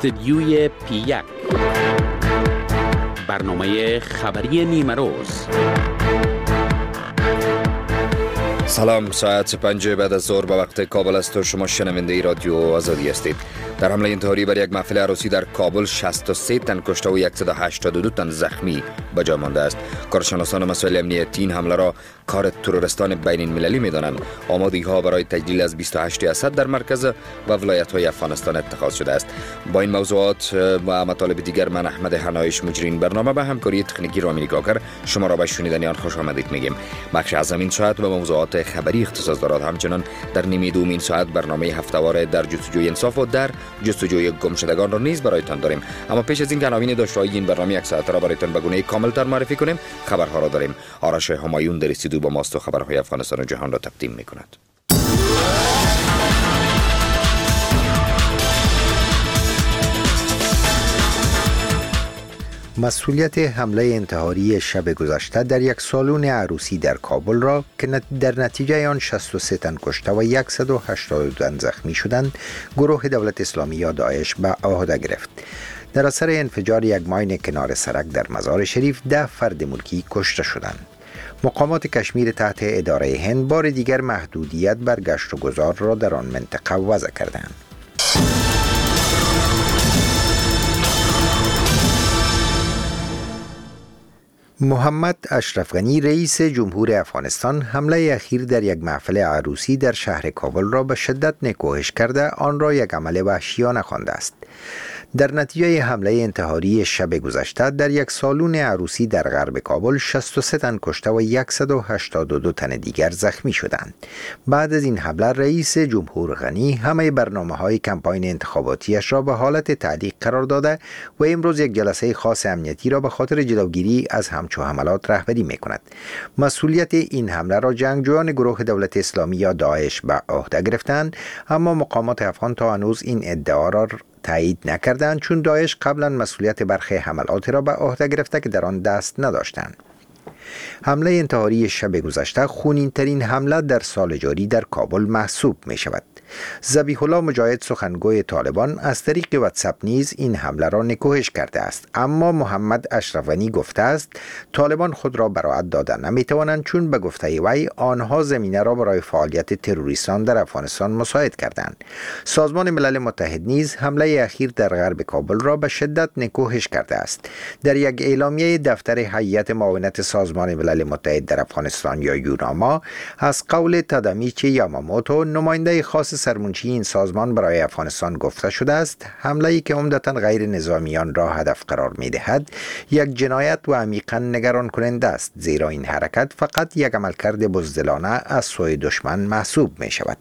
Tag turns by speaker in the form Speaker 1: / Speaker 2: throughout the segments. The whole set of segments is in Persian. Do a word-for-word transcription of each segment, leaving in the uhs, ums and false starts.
Speaker 1: استدیوی پی یک، برنامه خبری نیمه روز.
Speaker 2: سلام، ساعت پنج بعد از ظهر به وقت کابل است و شما شنونده رادیو آزادی هستید. در حمله انتحاری بر یک محفل عروسی در کابل شصت و سه تن کشته و صد و هشتاد و دو تن زخمی به جا مانده است. کارشناسان مسائل امنیتی این حمله را کار تروریستان بین المللی می‌دانند. آمادگی ها برای تجلیل از بیست و هشت اسد در مرکز و ولایت های افغانستان اتخاذ شده است. با این موضوعات و مطالب دیگر من احمد حنایش مجرین برنامه به همکاری تکنیکی رامین کاکر شما را به شنیدن آن خوش آمدید میگیم. بخش از این ساعت به موضوعات خبری اختصاص دارد. همچنان در نیمه دوم این ساعت برنامه هفته‌وار در جستجوی انصاف و در جستجوی گمشدگان را نیز برایتان داریم. اما پیش از این که عناوین داشته‌های این برنامه یک ساعت را برایتان به گونه کامل‌تر معرفی کنیم، خبرها را داریم. آرش همایون در استودیو با ماست و خبرهای افغانستان و جهان را تقدیم می‌کند.
Speaker 3: مسئولیت حمله انتحاری شب گذشته در یک سالن عروسی در کابل را که در نتیجه آن شصت و سه تن کشته و صد و هشتاد و دو تن زخمی شدند، گروه دولت اسلامی یا داعش به عهده گرفت. در اثر انفجار یک ماین کنار سرک در مزار شریف ده فرد ملکی کشته شدند. مقامات کشمیر تحت اداره هند بار دیگر محدودیت بر گشت و گذار را در آن منطقه وضع کردند. محمد اشرف غنی رئیس جمهور افغانستان حمله اخیر در یک محفل عروسی در شهر کابل را به شدت نکوهش کرده آن را یک عمل وحشیانه خوانده است. در نتیجه حمله انتحاری شب گذشته در یک سالن عروسی در غرب کابل شصت و سه تن کشته و صد و هشتاد و دو تن دیگر زخمی شدند. بعد از این حمله رئیس جمهور غنی همه برنامه‌های کمپاین انتخاباتیش را به حالت تعلیق قرار داده و امروز یک جلسه خاص امنیتی را به خاطر جلوگیری از همچو حملات رهبری می‌کند. مسئولیت این حمله را جنگجویان گروه دولت اسلامی یا داعش به عهده گرفتند، اما مقامات افغان تا هنوز این ادعا را تایید نکردند، چون داعش قبلا مسئولیت برخی حملات را به عهده گرفته که در آن دست نداشتند. حمله انتحاری شب گذشته خونین‌ترین حمله در سال جاری در کابل محسوب می شود. ذبیح الله مجاهد سخنگوی طالبان از طریق واتساپ نیز این حمله را نکوهش کرده است، اما محمد اشرف غنی گفته است طالبان خود را براءت داده نمی توانند، چون به گفته وی آنها زمینه را برای فعالیت تروریستان در افغانستان مساعد کردند. سازمان ملل متحد نیز حمله اخیر در غرب کابل را به شدت نکوهش کرده است. در یک اعلامیه دفتر هیئت معاونت سازمان ملل متحد در افغانستان یا یوناما از قول تادامیچی یاماموتو، نماینده خاص سرمنشی این سازمان برای افغانستان گفته شده است حمله‌ای که عمدتاً غیر نظامیان را هدف قرار می‌دهد یک جنایت و عمیقاً نگران کننده است، زیرا این حرکت فقط یک عملکرد بزدلانه از سوی دشمن محسوب می‌شود.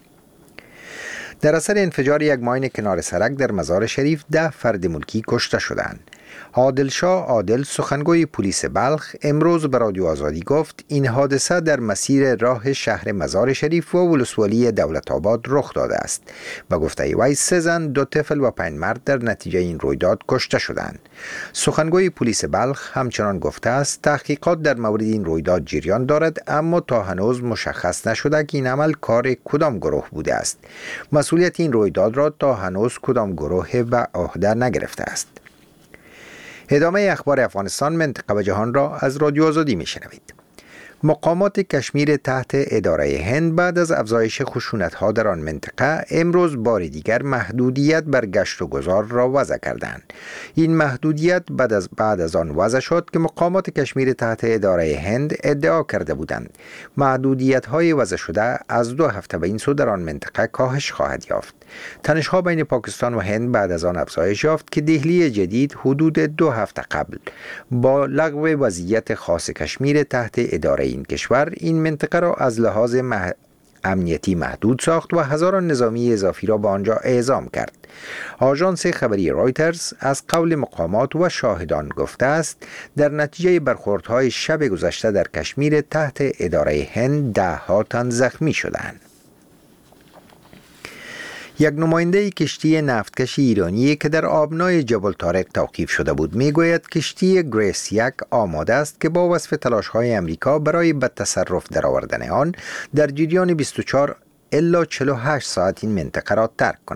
Speaker 3: در اثر انفجار یک ماین کنار سرک در مزار شریف ده فرد ملکی کشته شدند. عادل شاه عادل سخنگوی پلیس بلخ امروز به رادیو آزادی گفت این حادثه در مسیر راه شهر مزار شریف و ولسوالی دولت آباد رخ داده است. به گفته وی سه زن، دو طفل و پنج مرد در نتیجه این رویداد کشته شدند. سخنگوی پلیس بلخ همچنان گفته است تحقیقات در مورد این رویداد جریان دارد، اما تا هنوز مشخص نشده که این عمل کار کدام گروه بوده است. مسئولیت این رویداد را تا هنوز کدام گروه به عهده نگرفته است. ادامه اخبار افغانستان، منطقه و جهان را از رادیو آزادی میشنوید. مقامات کشمیر تحت اداره هند بعد از افزایش خشونت‌ها در آن منطقه امروز بار دیگر محدودیت بر گشت و گذار را وضع کردند. این محدودیت بعد از بعد از آن وضع شد که مقامات کشمیر تحت اداره هند ادعا کرده بودند محدودیت‌های وضع شده از دو هفته به این سو در آن منطقه کاهش خواهد یافت. تنش‌ها بین پاکستان و هند بعد از آن افزایش یافت که دهلی جدید حدود دو هفته قبل با لغو وضعیت خاص کشمیر تحت اداره این کشور این منطقه را از لحاظ مح... امنیتی محدود ساخت و هزاران نظامی اضافی را به آنجا اعزام کرد. آژانس خبری رایترز از قول مقامات و شاهدان گفته است در نتیجه برخوردهای شب گذشته در کشمیر تحت اداره هند ده ها تن زخمی شدند. یک نماینده کشتی نفتکش ایرانی که در آبنای جبل طارق توقیف شده بود میگوید کشتی گریس یک آماده است که با وصف تلاش‌های امریکا برای به تصرف درآوردن آن در جریان بیست و چهار الی چهل و هشت ساعت این منطقه را ترک کند.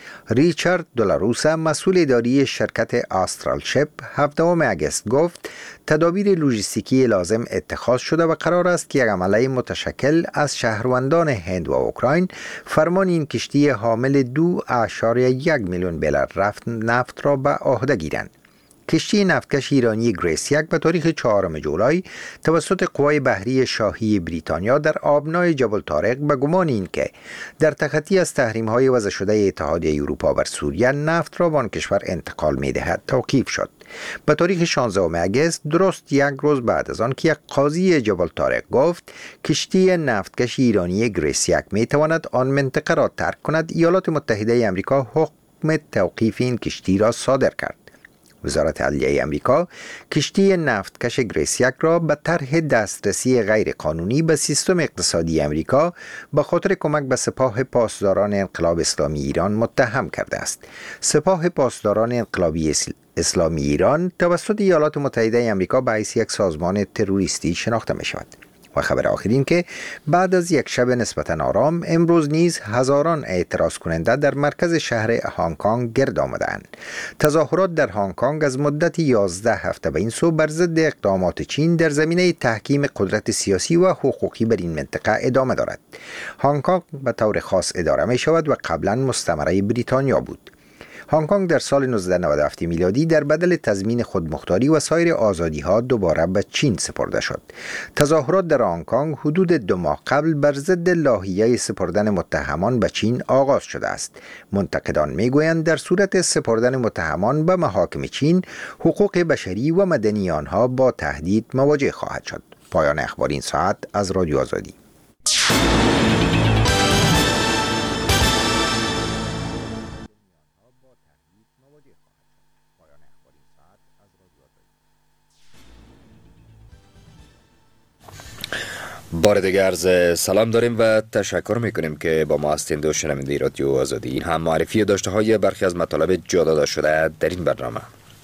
Speaker 3: ریچارد دولاروسا مسئول اداری شرکت آسترال شپ هفتم اگست گفت تدابیر لوجستیکی لازم اتخاذ شده و قرار است که یک عمله متشکل از شهروندان هند و اوکراین فرمان این کشتی حامل دو اعشاریه یک میلیون بلر رفت نفت را به عهده گیرند. کشتی نفتکش ایرانی گریس یک به تاریخ چهارم جولای توسط قوای بحری شاهی بریتانیا در آبنای جبل طارق به گمان این که در تخطی از تحریم‌های وضع شده اتحادیه اروپا بر سوریه نفت را به آن کشور انتقال می‌دهد توقیف شد. به تاریخ شانزدهم اگست درست یک روز بعد از آن که یک قاضی جبل طارق گفت کشتی نفتکش ایرانی گریس یک می‌تواند آن منطقه را ترک کند، ایالات متحده آمریکا حکم توقیف این کشتی را صادر کرد. وزارت عدلیه امریکا کشتی نفتکش گریس یک را به طرح دسترسی غیر قانونی به سیستم اقتصادی امریکا به خاطر کمک به سپاه پاسداران انقلاب اسلامی ایران متهم کرده است. سپاه پاسداران انقلابی اسلامی ایران توسط ایالات متحده آمریکا به حیث یک سازمان تروریستی شناخته می شود. و خبر آخر این که بعد از یک شب نسبتا آرام امروز نیز هزاران اعتراض کننده در مرکز شهر هنگ کنگ گرد آمدند. تظاهرات در هنگ کنگ از مدت یازده هفته به این سو بر ضد اقدامات چین در زمینه تحکیم قدرت سیاسی و حقوقی بر این منطقه ادامه دارد. هنگ کنگ به طور خاص اداره می شود و قبلا مستعمره بریتانیا بود. هنگ کنگ در سال نوزده نود و هفت میلادی در بدل تضمین خودمختاری و سایر آزادی‌ها دوباره به چین سپرده شد. تظاهرات در هنگ کنگ حدود دو ماه قبل بر ضد لاهیه سپردن متهمان به چین آغاز شده است. منتقدان میگویند در صورت سپردن متهمان به محاکم چین، حقوق بشری و مدنی آنها با تهدید مواجه خواهد شد. پایان اخبار این ساعت از رادیو آزادی.
Speaker 2: بار دیگر عرض سلام داریم و تشکر میکنیم که با ما هستید و شنونده رادیو آزادی. این هم معرفی داشته های برخی از مطالب جا داده شده در این برنامه.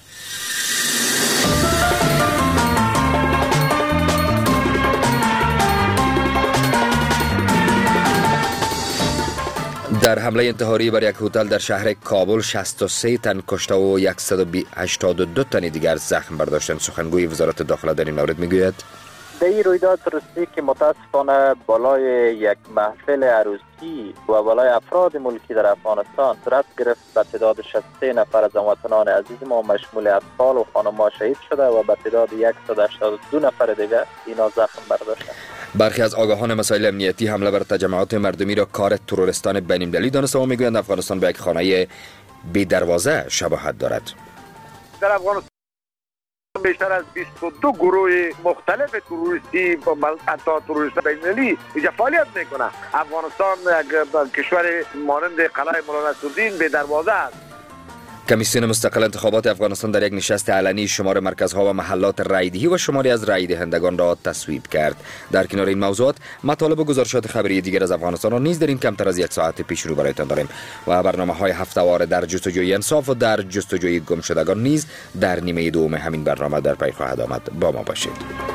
Speaker 2: در حمله انتحاری بر یک هتل در شهر کابل شصت و سه تن کشته و صد و هشتاد و دو تن دیگر زخم برداشتند. سخنگوی وزارت داخله در این مورد میگوید
Speaker 4: در این رویداد توریستی که متاسفانه بالای یک محفل عروسی و بالای افراد ملکی در افغانستان صورت گرفت، به تعداد شصت و سه نفر از هموطنان عزیز ما مشمول اطفال و خانم‌ها شهید شده و به تعداد صد و هشتاد و دو نفر دیگر اینا زخم برداشتند.
Speaker 2: برخی از آگاهان مسائل امنیتی حمله بر تجمعات مردمی را کار تروریستان بین‌المللی دانسته و میگویند افغانستان به یک خانه بی دروازه شباهت دارد.
Speaker 5: در افغانستان بیشتر از بیست و دو گروه مختلف تروریستی با اتحاد تروریست بین‌المللی اینجا فعالیت میکنه. افغانستان یک کشور مانند قلعه مولانا نصرالدین به دروازه است.
Speaker 2: کمیسیون مستقل انتخابات افغانستان در یک نشست علنی شمار مرکزها و محلات رایدهی و شماری از رای دهندگان را تصویب کرد. در کنار این موضوعات مطالب و گزارشات خبری دیگر از افغانستان را نیز در این کمتر از یک ساعت پیش رو برایتان داریم و برنامه‌های هفته‌وار در جستجوی انصاف و در جستجوی گمشدگان نیز در نیمه دوم همین برنامه در پی خواهد آمد. با ما باشید.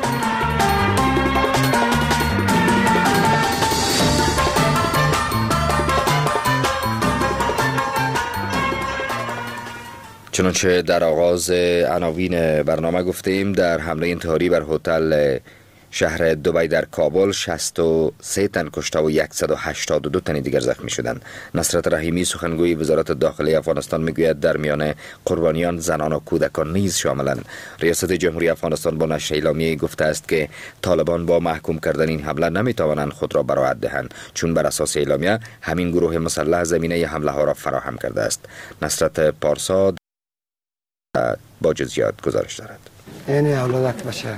Speaker 2: چنانچه در آغاز عناوین برنامه گفتیم، در حمله انتحاری بر هتل شهر دبی در کابل شصت و سه تن کشته و صد و هشتاد و دو تن دیگر زخمی شدند. نصرت رحیمی سخنگوی وزارت داخله افغانستان میگوید در میان قربانیان زنان و کودکان نیز شاملند. ریاست جمهوری افغانستان با نشر اعلامیه‌ای گفته است که طالبان با محکوم کردن این حمله نمیتوانند خود را براءت دهند، چون بر اساس اعلامیه همین گروه مسلح زمینه حمله ها را فراهم کرده است. نصرت پارسا با جزئیات گزارش دارد.
Speaker 6: یعنی اولادک بشه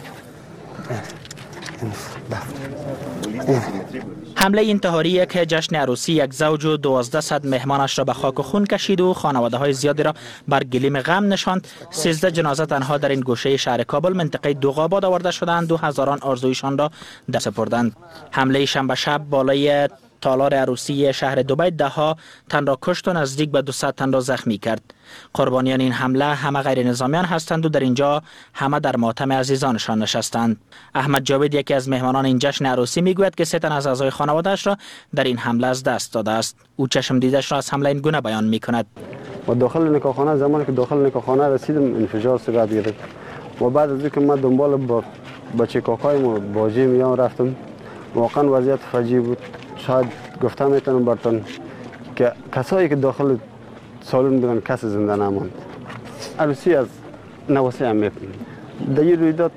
Speaker 7: حمله انتحاری که جشن عروسی یک زوج و دوازده صد مهمانش را به خاک و خون کشید و خانواده های زیادی را بر گلیم غم نشاند. سیزده جنازه تنها در این گوشه شهر کابل منطقه دوغاباد آورده شدند و هزاران آرزویشان را در سپردند. حمله شنبه شب بالای تالار عروسی شهر دبی ده ها تن را کشت و نزدیک به دویست تن را زخمی کرد. قربانیان این حمله همه غیر نظامیان هستند و در اینجا همه در ماتم عزیزانشان نشستند. احمد جاوید یکی از مهمانان این جشن عروسی میگوید که سه تن از اعضای خانواده‌اش را در این حمله از دست داده است. او چشم دیدش را از حمله این گونه بیان میکند.
Speaker 6: و داخل نکاحخانه زمانی که داخل نکاحخانه رسیدم انفجار صورت گرفت و بعد از اینکه من دنبال با بچه کاکایم باجی میام رفتم، واقعا وضعیت فجیع بود. شاید گفتم میتونم براتون که کسایی که داخل سالن بودن کس زنده نماند. عروسی از نواسه اهمیت در این رویداد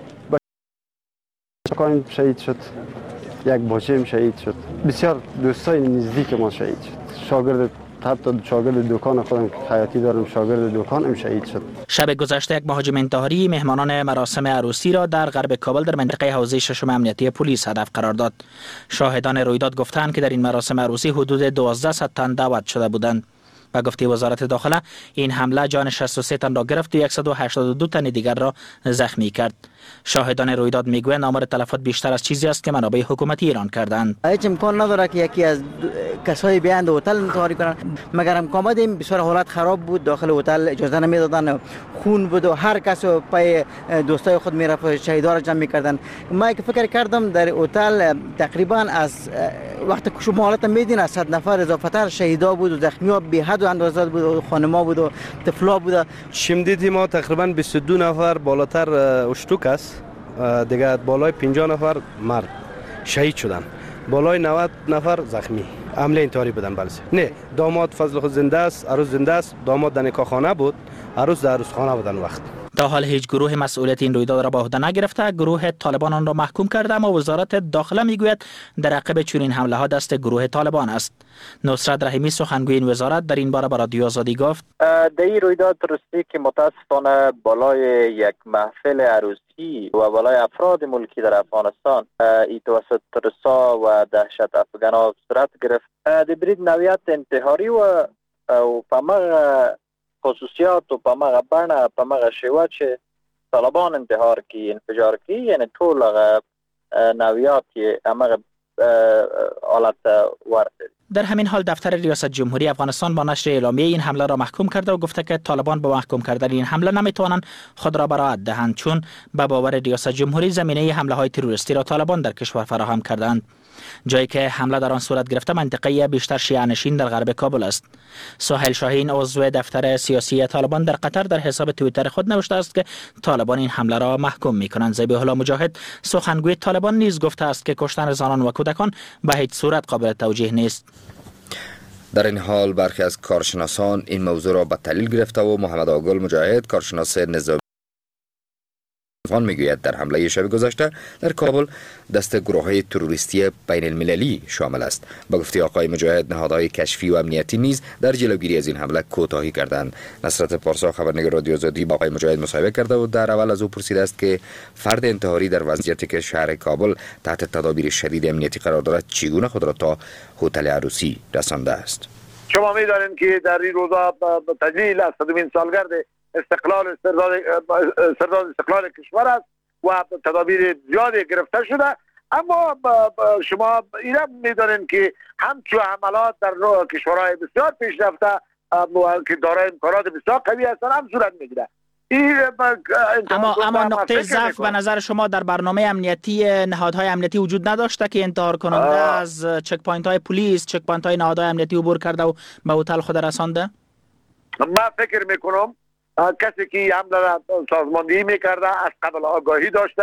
Speaker 6: بچه‌کایم شهید شد، یک باجیم شهید شد، بسیار دوستای نزدیک ما شهید شد. شاگرد حتی شاگرد دکان خودم حیاتی دارم، شاگرد دکانم شهید شد.
Speaker 7: شب گذشته یک مهاجم انتحاری مهمانان مراسم عروسی را در غرب کابل در منطقه حوزه ششم امنیتی پلیس هدف قرار داد. شاهدان رویداد گفتند که در این مراسم عروسی حدود دوازده صد تن دعوت شده بودند. به گفته وزارت داخله این حمله جان شصت و سه تن را گرفت و صد و هشتاد و دو تن دیگر را زخمی کرد. شاهدان رویداد میگویند آمار تلفات بیشتر از چیزی است که منابع حکومتی ایران کردند.
Speaker 8: هیچ امکان نداره که یکی از کسایی بیان هتل انتحاری کنند، مگر امکان آمدیم بسیار حالت خراب بود. داخل هتل اجازه نمیدادن، خون بود و هر کس پای دوستای خود میرفت شهیدا را جمع میکردن. ما که فکر کردم در هتل تقریبا از وقت که شما حالت میدین از صد نفر اضافه تر شهیدا بود و زخمی ها بی حد و اندازه بود و خانما بود و طفلا بود.
Speaker 9: شمدیدی ما تقریبا بیست و دو نفر بالاتر اشتوک است، دیگه بالای پنجاه نفر مرد شهید شدن، بالای نود نفر زخمی. حمله انتحاری بودن. بله نه، داماد فضل خود زنده است، عروس زنده است. داماد در نکاحخانه بود، عروس در عروسخانه بودن وقت.
Speaker 7: تا حال هیچ گروه مسئولیت این رویداد را به عهده نگرفته. گروه طالبان آن را محکوم کرده، اما وزارت داخله میگوید در عقب چنین حمله ها دست گروه طالبان است. نصرت رحیمی سخنگوی این وزارت در این باره به رادیو آزادی گفت
Speaker 4: در این رویداد درستی که متاسفانه بالای یک محفل عروسی و بالای افراد ملکی در افغانستان ای توسط ترسا و دهشت افغانا صورت گرفت. در برید نویت انتحاری و پمغ خصوصیات و پمغ بنا پمغ شیوه چه طالبان انتحار کی انفجار کی یعنی طول نویات امغ حالت ورد.
Speaker 7: در همین حال دفتر ریاست جمهوری افغانستان با نشر اعلامیه این حمله را محکوم کرده و گفته که طالبان با محکوم کردن این حمله نمیتوانند خود را براءت دهند، چون به باور ریاست جمهوری زمینه حمله های تروریستی را طالبان در کشور فراهم کردند. جایی که حمله در آن صورت گرفته منطقه بیشتر شیعه نشین در غرب کابل است. سهیل شاهین عضو دفتر سیاسی طالبان در قطر در حساب توییتر خود نوشته است که طالبان این حمله را محکوم می‌کنند. ذبیح الله مجاهد سخنگوی طالبان نیز گفته است که کشتن زنان و کودکان به هیچ صورت قابل توجیه نیست.
Speaker 2: در این حال برخی از کارشناسان این موضوع را به دلیل گرفته و محمد آگل مجاهد کارشناس نظامی افغان میگوید در حمله شب گذشته در کابل دست گروه‌های تروریستی بین المللی شامل است. با گفته آقای مجاهد نهادهای کشفی و امنیتی نیز در جلوگیری از این حمله کوتاهی کردند. نصرت پارسا خبرنگار رادیو آزادی با آقای مجاهد مصاحبه کرده و در اول از او پرسیده است که فرد انتحاری در وضعیتی که شهر کابل تحت تدابیر شدید امنیتی قرار دارد چگونه خود را تا هتل عروسی رسانده است.
Speaker 5: شما می‌دانید که در این روزا تجلیل از صدمین سالگرد استقلال سرداد استقلال کشور است و تدابیر زیادی گرفته شده، اما شما اینا می‌دانید که همچون حملات در کشورهای بسیار پیشرفته که دارای امکانات بسیار قوی هستند هم صورت می‌گیره.
Speaker 7: اما اما نقطه ضعف به نظر شما در برنامه امنیتی نهادهای امنیتی وجود نداشته که انتحار کننده از چک پوینت های پلیس، چک پوینت های نهادهای امنیتی عبور کرده و به هتل خود رسانده؟
Speaker 5: من فکر میکنم کسی که حمله را سازماندهی میکرده از قبل آگاهی داشته،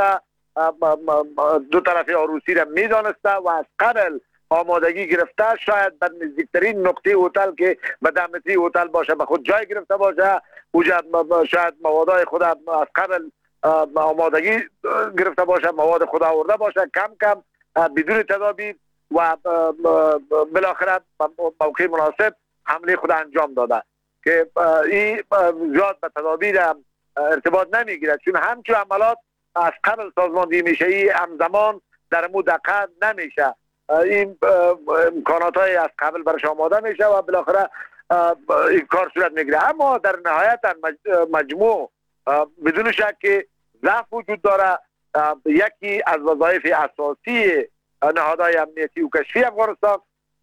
Speaker 5: دو طرف عروسی را میدانسته و از قبل آمادگی گرفته، شاید در نزدیکترین نقطه هتل که به ده متری هتل باشه به خود جای گرفته باشه، اوجا شاید موادهای خود از قبل آمادگی گرفته باشه، مواد خود آورده باشه کم کم بدون تدابیر و بالاخره موقع مناسب حمله خود انجام داده که این زیاد به تدابیر ارتباط نمیگیره، چون همچون عملات از قبل سازماندهی میشه، این همزمان در مو دقت نمیشه، این امکانات های از قبل برش آماده میشه و بالاخره این کار صورت میگیره. اما در نهایت مجموع بدون شک که ضعف وجود داره. یکی از وظایف اساسی نهادهای امنیتی و کشفی افغانستان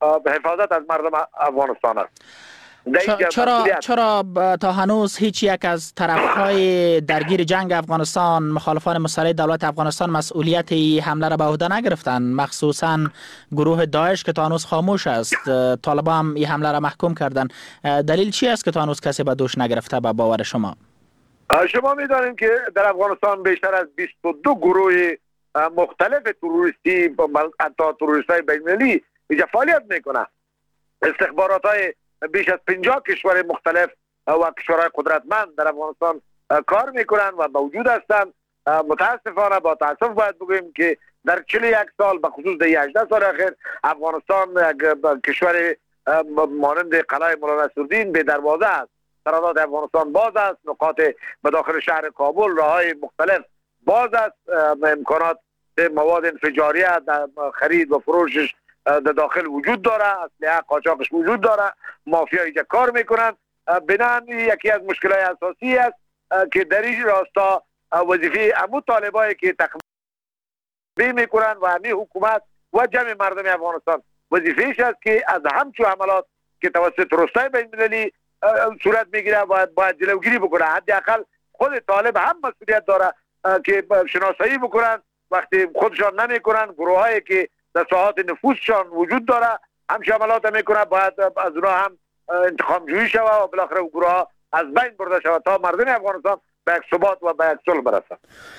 Speaker 5: حفاظت از مردم افغانستان است.
Speaker 7: چرا چرا تا هنوز هیچ یک از طرف‌های درگیر جنگ افغانستان، مخالفان مسلح دولت افغانستان، مسئولیت این حمله را به عهده نگرفتن؟ مخصوصا گروه داعش که تا هنوز خاموش است. طالبان هم این حمله را محکوم کردن. دلیل چی است که تا هنوز کسی به دوش نگرفته به باور شما؟
Speaker 5: شما می‌دانید که در افغانستان بیشتر از بیست و دو گروه مختلف تروریستی، حتی تروریست‌های بین‌المللی اینجا فعالیت می‌کنند. استخبارات‌های بیش از پنجاه کشور مختلف و کشورهای قدرتمند در افغانستان کار میکنند و موجود هستند. متاسفانه با تاسف باید بگوییم که در چهل و یک سال به خصوص در هجده سال اخیر افغانستان کشور مانند قلعه مولانا نصرالدین به دروازه است. سرحدات افغانستان باز است، نقاط به داخل شهر کابل راههای مختلف باز است، امکانات مواد انفجاریه در خرید و فروشش در داخل وجود داره، اسلحه قاچاقش وجود داره، مافیا اینجا کار میکنن. بنان یکی از مشکلات اساسی است که در این راستا وظیفه امو طالبایی که تخریب میکنن و امی حکومت و جمع مردم افغانستان وظیفهش است که از همچون عملات که توسط رستای بین‌المللی صورت میگیره باید باید جلوگیری بکنه. حداقل خود طالب هم مسئولیت داره که شناسایی بکنن. وقتی خودشان نمیکنن، گروهایی که در ساحات نفوذشان وجود داره همچه عملات میکنه، باید از اونها هم انتقام جویی شود و بالاخره گروه ها از بین برده شود تا مردم افغانستان به یک ثبات و به یک صلح برسند.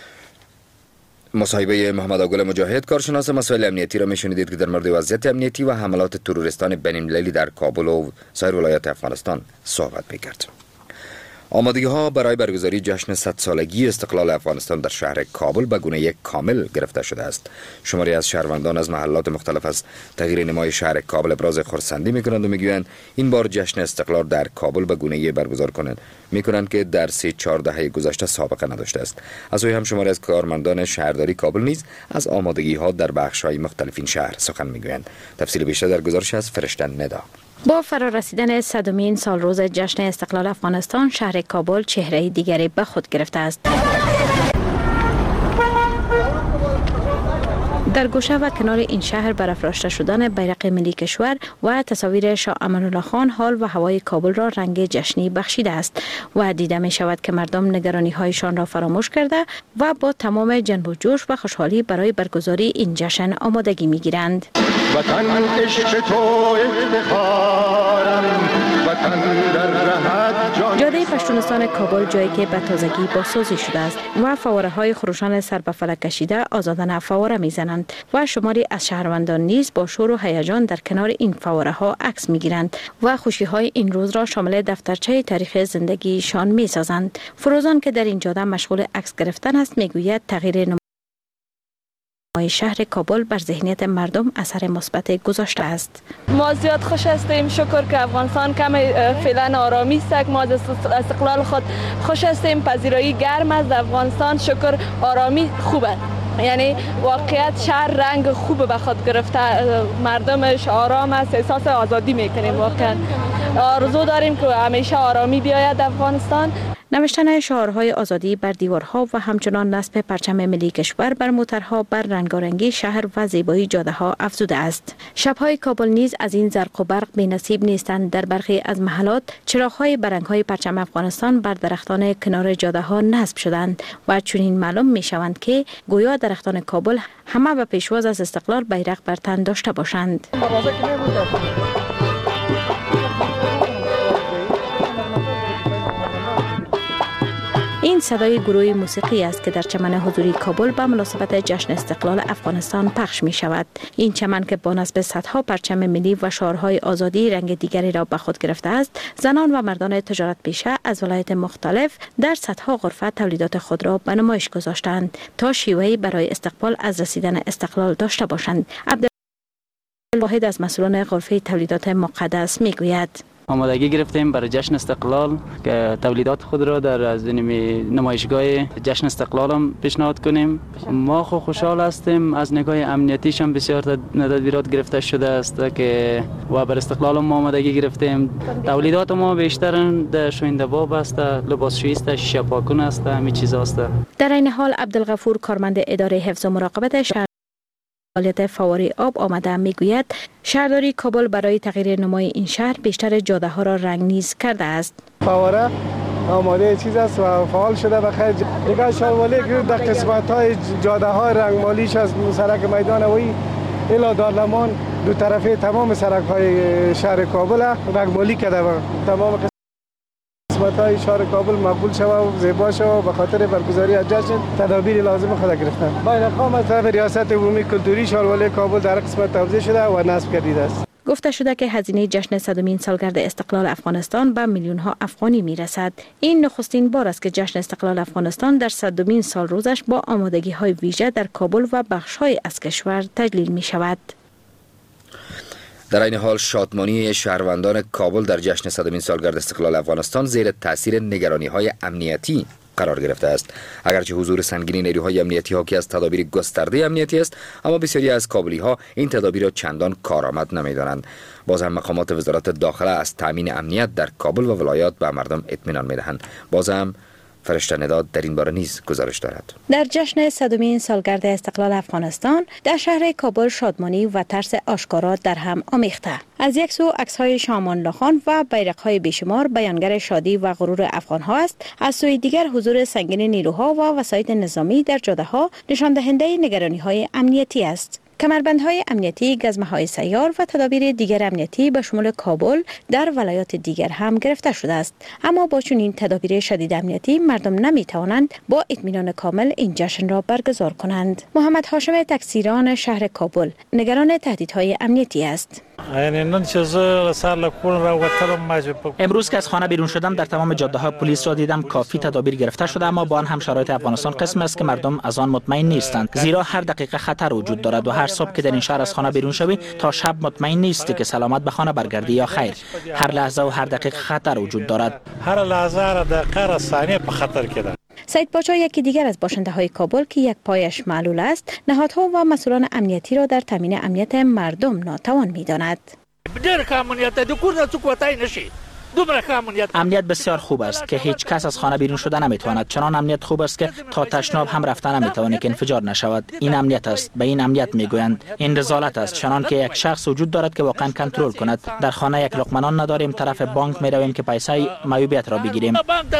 Speaker 2: مصاحبه محمد آقل مجاهد، کارشناس مسائل امنیتی را میشنیدید که در مورد وضعیت امنیتی و حملات تروریستان بین‌المللی در کابل و سایر ولایات افغانستان صحبت میکرد. آمادگی ها برای برگزاری جشن صد سالگی استقلال افغانستان در شهر کابل به گونه یک کامل گرفته شده است. شماری از شهروندان از محلات مختلف از تغییر نمای شهر کابل ابراز خرسندی میکنند و میگویند این بار جشن استقلال در کابل به گونه برگزار کنند میکنند که در سه چهار دهه گذشته سابقه نداشته است. از سوی هم شماری از کارمندان شهرداری کابل نیز از آمادگی ها در بخش های مختلف این شهر سخن میگویند. تفصیل بیشتر در گزارش از فرشته ندا.
Speaker 10: با فرارسیدن صدمین سال روز جشن استقلال افغانستان، شهر کابل چهره دیگری به خود گرفته است. در گوشه و کنار این شهر برافراشته شدن بیرق ملی کشور و تصاویر شاه امان الله خان حال و هوای کابل را رنگ جشنی بخشیده است و دیده می شود که مردم نگرانی هایشان را فراموش کرده و با تمام جنب و جوش و خوشحالی برای برگزاری این جشن آمادگی می گیرند. وطن عشق تو افتخارم، وطن در رهت جان. جاده پشتونستان کابل جایی که به تازگی بازسازی شده است و فواره های خروشان سر به فلک کشیده آزادانه فواره میزنند و شماری از شهروندان نیز با شور و هیجان در کنار این فواره ها عکس میگیرند و خوشی های این روز را شامل دفترچه تاریخ زندگیشان میسازند. فروزان که در این جاده مشغول عکس گرفتن است میگوید تغییر شهر کابل بر ذهنیت مردم اثر مثبت گذاشته است.
Speaker 11: ما زیاد خوش هستیم، شکر که افغانستان کم فعلا آرامی است. ما از استقلال خود خوش هستیم، پذیرایی گرم است افغانستان، شکر آرامی خوبه. یعنی واقعیت شهر رنگ خوب به خود گرفته، مردمش آرام است، احساس آزادی میکنیم. واقعا آرزو داریم که همیشه آرامی بیاید افغانستان.
Speaker 10: نوشتن شعارهای آزادی بر دیوارها و همچنان نصب پرچم ملی کشور بر موترها بر رنگارنگی شهر و زیبایی جاده ها افزوده است. شبهای کابل نیز از این زرق و برق بی‌نصیب نیستند. در برخی از محلات چراغ‌های برنگ‌های پرچم افغانستان بر درختان کنار جاده ها نصب شدند و چنین معلوم می‌شوند که گویا درختان کابل همه به پیشواز از استقلال بیرق بر تن داشته باشند. این صدای گروه موسیقی است که در چمن حضوری کابل به مناسبت جشن استقلال افغانستان پخش می شود. این چمن که با نصب صدها پرچم ملی و شعارهای آزادی رنگ دیگری را به خود گرفته است، زنان و مردان تجارت پیشه از ولایات مختلف در صدها غرفه تولیدات خود را به نمایش گذاشتند تا شیوهی برای استقبال از رسیدن استقلال داشته باشند. عبدالواحد از مسئولان غرفه تولیدات مقدس می گوید:
Speaker 12: آمادگی گرفتیم برای جشن استقلال که تولیدات خود را در از نمایشگاه جشن استقلال هم پیشنهاد کنیم. ما خو خوشحال هستیم، از نگاه امنیتیش هم بسیار تدبیرات گرفته شده است که و بر استقلال ما آمادگی گرفتیم. تولیدات ما بیشتر در شوینده باب است، لباسشویی است، شیشه پاکون است، همین چیزا است.
Speaker 10: در این حال عبدالغفور کارمند اداره حفظ و مراقبت شهر فعالیت فواری آب آمده میگوید شهرداری کابل برای تغییر نمای این شهر بیشتر جاده ها را رنگ‌نیز کرده است.
Speaker 13: فواره آماده چیز است و فعال شده بخیر. دیگر شالوالی که در قسمت های جاده های رنگمالیش از سرک میدان وی الی دارلمان دو طرفه تمام سرک های شهر کابل رنگمالی کرده و تمام قسمت های شهر کابل مقبول شود و زیبا شود. به خاطر برگزاری از جشن تدابیر لازم خود گرفتن. بین‌القوم از طرف ریاست عمومی کلتوری شالوالی کابل در قسمت توزیع شده و نصب گردیده است.
Speaker 10: گفته شده که هزینه جشن صدمین سالگرد استقلال افغانستان به میلیون ها افغانی می رسد. این نخستین بار است که جشن استقلال افغانستان در صدمین سال روزش با آمادگی های ویژه در کابل و بخش های از کشور تجلیل می شود.
Speaker 2: در این حال شادمانی شهروندان کابل در جشن صدمین سالگرد استقلال افغانستان زیر تاثیر نگرانی های امنیتی قرار گرفته است. اگرچه حضور سنگین نیروهای امنیتی حاکی از تدابیر گسترده امنیتی است، اما بسیاری از کابلی ها این تدابیر را چندان کارآمد نمی‌دانند. باز هم مقامات وزارت داخله از تامین امنیت در کابل و ولایات به مردم اطمینان می‌دهند. باز هم فرشته نداد در این باره نیز گزارش دارد.
Speaker 10: در جشن صدمین سالگرد استقلال افغانستان در شهر کابل شادمانی و ترس آشکارا در هم آمیخته. از یک سو عکس‌های شامان خان و بیرق‌های بیشمار بیانگر شادی و غرور افغان‌ها است، از سوی دیگر حضور سنگین نیروها و وسایط نظامی در جاده‌ها نشان دهنده نگرانی‌های امنیتی است. کمربندهای امنیتی، گزمه‌های سیار و تدابیر دیگر امنیتی به شمول کابل در ولایات دیگر هم گرفته شده است. اما با چنین تدابیر شدید امنیتی مردم نمی‌توانند با اطمینان کامل این جشن را برگزار کنند. محمد هاشم تکثیران شهر کابل نگران تهدیدهای امنیتی است.
Speaker 7: امروز که از خانه بیرون شدم در تمام جاده ها پلیس را دیدم. کافی تدابیر گرفته شده، اما با آن هم شرایط افغانستان قسم است که مردم از آن مطمئن نیستند، زیرا هر دقیقه خطر وجود دارد و هر صبح که در این شهر از خانه بیرون شوی تا شب مطمئن نیستی که سلامت به خانه برگردی یا خیر. هر لحظه و هر دقیقه خطر وجود دارد.
Speaker 14: هر لحظه هر دقیقه ثانیه به خطر کده.
Speaker 10: سید پاچا یکی دیگر از باشنده های کابل که یک پایش معلول است، نهادها و مسئولان امنیتی را در تامین امنیت مردم ناتوان می‌داند.
Speaker 7: امنیت بسیار خوب است که هیچ کس از خانه بیرون شده نمیتواند. چنان امنیت خوب است که تا تشناب هم رفتن نمیتوانه که انفجار نشود. این امنیت است، به این امنیت میگویند. این رذالت است، چنان که یک شخص وجود دارد که واقعا کنترل کند. در خانه یک لقمه نان نداریم، طرف بانک میرویم که پیسه معیوبیت را بگیریم.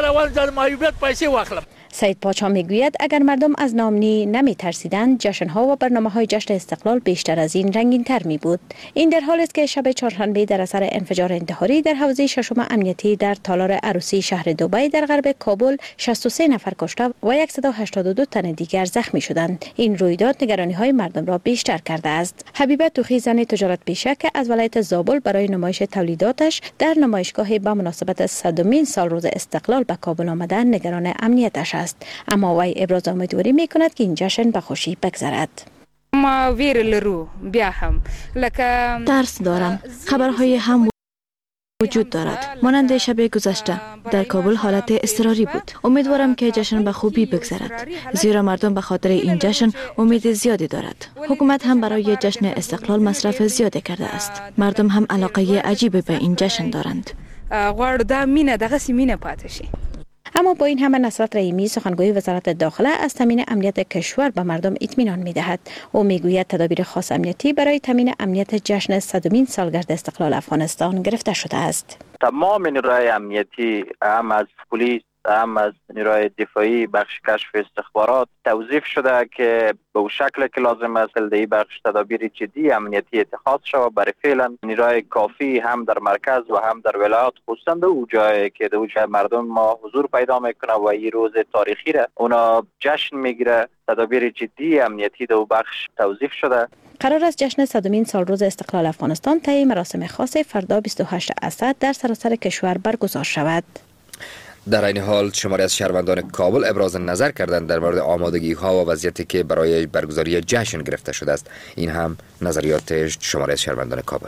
Speaker 10: سید پاچا میگوید اگر مردم از ناامنی نمی ترسیدند، جشن‌ها و برنامه‌های جشن استقلال بیشتر از این رنگین‌تر می بود. این در حالی است که شب چهارشنبه در اثر انفجار انتحاری در حوزه ششم امنیتی در تالار عروسی شهر دبی در غرب کابل شصت و سه نفر کشته و صد و هشتاد و دو تن دیگر زخمی شدند. این رویداد نگرانی‌های مردم را بیشتر کرده است. حبیبه توخی، زن تجارت پیشه که از ولایت زابل برای نمایش تولیداتش در نمایشگاه به مناسبت صدمین سال روز استقلال به کابل آمده، نگران امنیتش است. اما وی ابراز امیدواری می کند که این جشن به خوشی بگذرد.
Speaker 15: ما ویر لرو بیا هم لکه
Speaker 16: ترس دارم. خبرهای هم وجود دارد. مانند شب گذشته در کابل حالت اضطراری بود. امیدوارم که جشن به خوبی بگذرد، زیرا مردم به خاطر این جشن امید زیادی دارد. حکومت هم برای جشن استقلال مصرف زیادی کرده است. مردم هم علاقه عجیبی به این جشن دارند.
Speaker 15: غواړو دا مینه دغه سیمینه پاتې شي.
Speaker 10: اما با این همه نصرت رحیمی، سخنگوی وزارت داخله، از تامین امنیت کشور به مردم اطمینان می‌دهد. او میگوید تدابیر خاص امنیتی برای تامین امنیت جشن صدمین سالگرد استقلال افغانستان گرفته شده است.
Speaker 4: تمام نیروهای امنیتی، هم از پلیس، هم از نیروهای دفاعی، بخش کشف استخبارات توظیف شده که به اون شکل که لازم است در بخش تدابیر جدی امنیتی اتخاذ شود. برای فعلا نیروهای کافی هم در مرکز و هم در ولایات، خصوصا در اون جایی که در اون جای مردم ما حضور پیدا میکنه و این روز تاریخی را اونا جشن میگیره، تدابیر جدی امنیتی در اون بخش توظیف شده.
Speaker 10: قرار است جشن صدمین سال روز استقلال افغانستان طی مراسم خاص فردا بیست و هشت اسد در سراسر کشور برگزار شود.
Speaker 2: در این حال شماری از شهروندان کابل ابراز نظر کردند در مورد آمادگی ها و وضعیتی که برای برگزاری جشن گرفته شده است. این هم نظریات شماری از شهروندان کابل.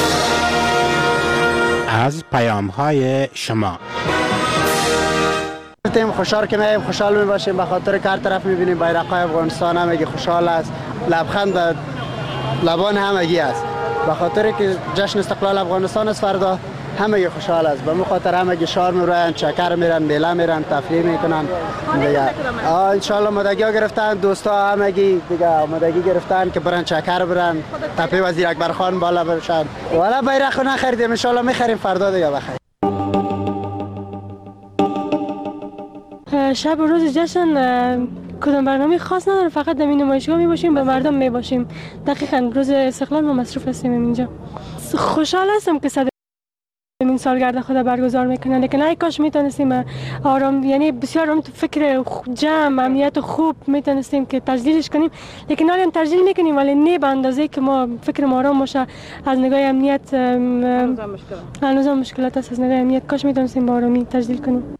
Speaker 17: از پیام های شما
Speaker 18: تیم خوشحال که نیم خوشحال می باشیم به خاطر که هر طرف می بینیم بیرق های افغانستان همگی خوشحال است، لبخند لبان همگی است به خاطر که جشن استقلال افغانستان است. فردا همه خوشحال است. به خاطر همه شار میرن، چکر میرن، میله میرن، تفریح میکنن دیگه. ان شاء الله آمادگی گرفتن، دوستا همگی دیگه آمادگی گرفتن که برن چکر برن، تپه وزیر اکبر خان بالا برشن. والا بیرق نخریدیم، ان شاء الله میخریم فردا دیگه بخیر.
Speaker 19: شب و روز جشن کدام برنامه خاص نداره، فقط در این نمایشگاه می باشیم، به مردم می باشیم. دقیقاً روز استقلال ما مصروف هستیم اینجا. خوشحال هستم که صد این سالگرد خود برگزار میکنن، لیکن ای کاش میتونستیم آرام، یعنی بسیار آرام تو فکر جمع، امنیت خوب میتونستیم که تجلیلش کنیم، لیکن حالا تجلیل میکنیم ولی نه به اندازه که ما فکر ما آرام باشه. از نگاه امنیت هنوز هم مشکلات هست، از نگاه امنیت کاش میتونستیم با آرامی تجلیل کنیم.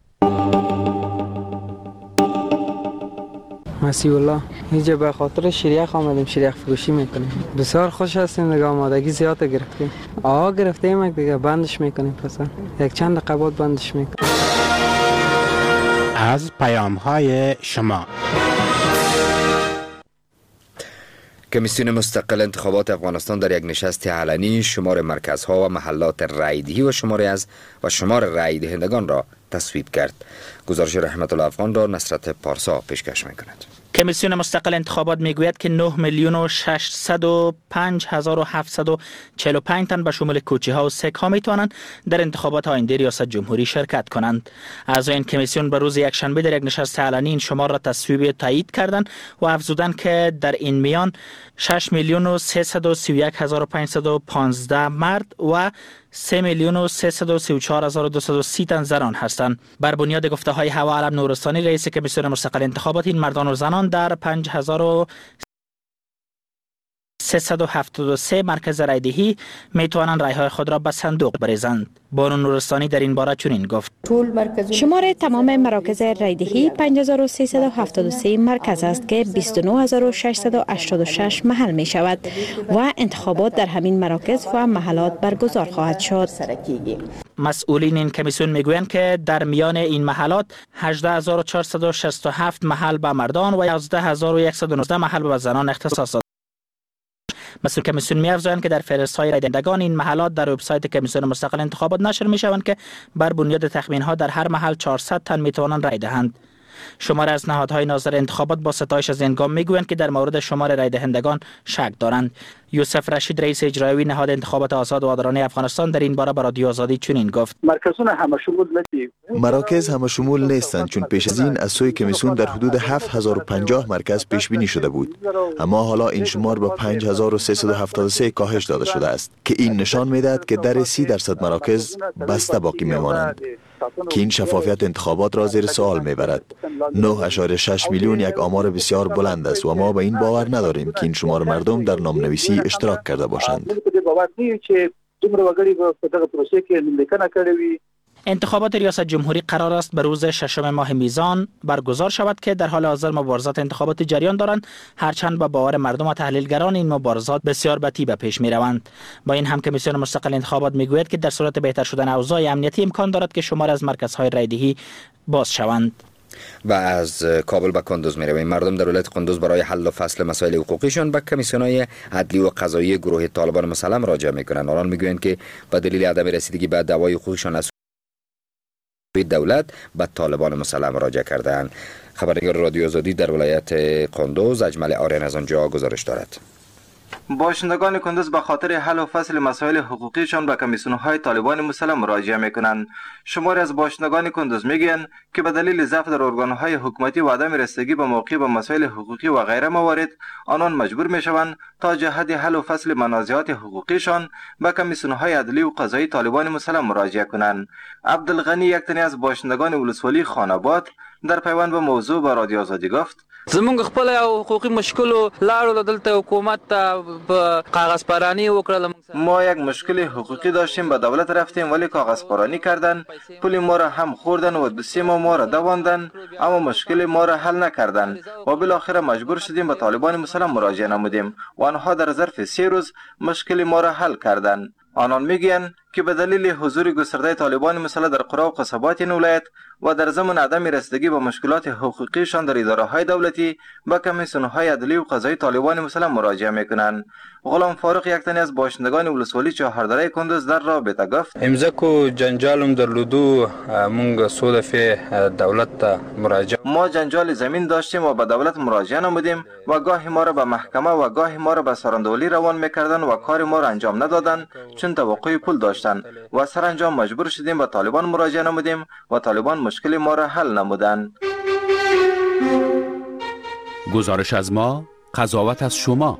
Speaker 20: مسیح الله اینجا به خاطر شریخ آمدیم، شریخ فروشی میکنیم. بسیار خوش هستیم دیگه، آمادگی زیاد گرفتیم. آها گرفتیم دیگه، بندش میکنیم. پس یک چند دقیقه بعد بندش میکنیم.
Speaker 17: از پیام های شما.
Speaker 2: کمیسیون مستقل انتخابات افغانستان در یک نشست علنی شمار مرکزها و محلات رایدهی و شمار از و شمار رای دهندگان را تصویب کرد. گزارش رحمت الله افغان را نصرت پارسا پیشکش می‌کند.
Speaker 7: کمیسیون مستقل انتخابات میگوید که نه میلیون و ششصد و پنج هزار و هفتصد و چهل و پنج تن به شمول کوچی ها و سک ها میتوانند در انتخابات آینده ریاست جمهوری شرکت کنند. اعضای این کمیسیون به روز یکشنبه در یک نشست علنی این شمار را تصویب تایید کردند و افزودند که در این میان شش میلیون و سیصد و سی و یک هزار و پانصد و پانزده مرد و سه میلیون و سیصد و سی و چهار هزار و دویست و سی تن زنان هستند. بر بنیاد گفته های هوا علم نورستانی رئیس کمیسیون مستقل انتخابات، این مردان و زنان در پنج هزار و سیصد و هفتاد و سه مرکز رایدهی می توانند رای های خود را به صندوق بریزند. بانو نورستانی در این باره چنین گفت:
Speaker 10: شمار تمام مراکز رایدهی پنج هزار و سیصد و هفتاد و سه مرکز است که بیست و نه هزار و ششصد و هشتاد و شش محل می شود و انتخابات در همین مراکز و محلات برگزار خواهد شد.
Speaker 7: مسئولین این کمیسیون میگویند که در میان این محلات هجده هزار و چهارصد و شصت و هفت محل به مردان و یازده هزار و صد و نوزده محل به زنان اختصاص دارد. مسئول کمیسیون می‌افزایند که در فهرست‌های رای دهندگان این محلات در وبسایت کمیسیون مستقل انتخابات نشر می‌شوند که بر بنیاد تخمین‌ها در هر محل چهارصد تن می‌توانند رای دهند. شمار از نهادهای ناظر انتخابات با ستایش از این گام میگویند که در مورد شمار رای دهندگان شک دارند. یوسف رشید رئیس اجرایی نهاد انتخابات آزاد و عادلانه افغانستان در این باره به رادیو آزادی چنین گفت:
Speaker 21: مرکزون همه شمول نیست.
Speaker 22: مراکز همه شمول نیستند، چون پیش از این از سوی کمیسیون در حدود هفت هزار و پنجاه مرکز پیش بینی شده بود، اما حالا این شمار به پنج هزار و سیصد و هفتاد و سه کاهش داده شده است که این نشان میدهد که در سی درصد مراکز بسته باقی میمانند که این شفافیت انتخابات را زیر سوال میبرد. نه اشاره شش میلیون یک آمار بسیار بلند است و ما به این باور نداریم که این شمار مردم در نامنویسی اشتراک کرده باشند.
Speaker 7: انتخابات ریاست جمهوری قرار است به روز ششم ماه میزان برگزار شود که در حال حاضر مبارزات انتخاباتی جریان دارند، هرچند با باور مردم و تحلیلگران این مبارزات بسیار به تیبه پیش می روند. با این هم کمیسیون مستقل انتخابات می گوید که در صورت بهتر شدن اوضاع امنیتی امکان دارد که شمار از مرکزهای رایدهی باز شوند.
Speaker 2: و از کابل به کندوز می رویم. مردم در ولایت کندوز برای حل و فصل مسائل حقوقیشان به کمیسیون‌های عدلی و قضایی گروه طالبان مسلم مراجعه می‌کنند. آنان می‌گویند که به دلیل عدم رسیدگی به دعوای حقوقشان از دولت به طالبان مسلم مراجعه کردند. خبرنگار رادیو آزادی در ولایت کندوز اجمل آرین از آنجا گزارش دارد.
Speaker 23: باشندگان کندوز به خاطر حل و فصل مسائل حقوقیشان به کمیسیون‌های طالبان مسلم مراجعه می‌کنند. شماری از باشندگان کندوز میگویند که به دلیل ضعف در ارگان‌های حکومتی و عدم رسیدگی به موقع به مسائل حقوقی و غیره موارد، آنان مجبور می‌شوند تا جهت حل و فصل منازعات حقوقیشان به کمیسیون‌های عدلی و قضایی طالبان مسلم مراجعه کنند. عبدالغنی یک تن از باشندگان ولسوالی خاناباد در پیوند به موضوع با رادیو آزادی گفت:
Speaker 24: زمونږ خپل حقوقي مشکل لاړو دلته حکومت ته کاغذ پرانی وکړل.
Speaker 23: ما یک مشکل حقوقی داشتیم، به دولت رفتیم ولی کاغذ پرانی کردن، پول ما را هم خوردن و دو سه ماه ما را دواندن، اما مشکل ما را حل نکردن و بالاخره مجبور شدیم به طالبان مسلم مراجعه نمودیم و آنها در ظرف سه روز مشکل ما را حل کردند. آنان میگویند که به دلیل حضور گسترده طالبان مسلح در قرى و قصبات این ولایت و در ضمن عدم رسیدگی به مشکلات حقوقیشان در اداره‌های دولتی به کمیسیون‌های عدلی و قضایی طالبان مسلح مراجعه می‌کنند. غلام فاروق یک تن از باشندگان ولسوالی چهاردره کندوز در رابطه گفت:
Speaker 1: امضا کو جنجالم در لودو مونږ سو دفعه دولت ته مراجعه
Speaker 23: ما جنجال زمین داشتیم و به دولت مراجعه نمودیم و گاهی ما را به محکمه و گاهی ما را به سراندولی روان می‌کردند و کار ما را انجام ندادند چون توقع پول داشتند و سرانجام مجبور شدیم به طالبان مراجعه نمودیم و طالبان مشکل ما را حل نمودند.
Speaker 3: گزارش از ما، قضاوت از شما.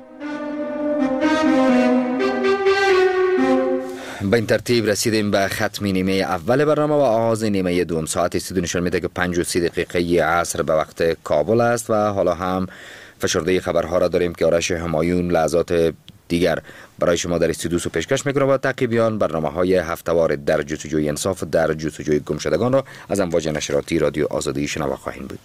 Speaker 2: به این ترتیب رسیدیم به ختم نیمه اول برنامه و آغاز نیمه دوم. ساعت استودیو نشان میده که پنج و سی دقیقه عصر به وقت کابل است و حالا هم فشرده خبرها را داریم که آرش همایون لحظات دیگر برای شما در استودیو سو پیشکش میکنه و تعقیبیان برنامه‌های هفته‌وار در جستجوی انصاف در جستجوی گمشدگان را از امواج نشراتی رادیو آزادی شنوا خواهید بود.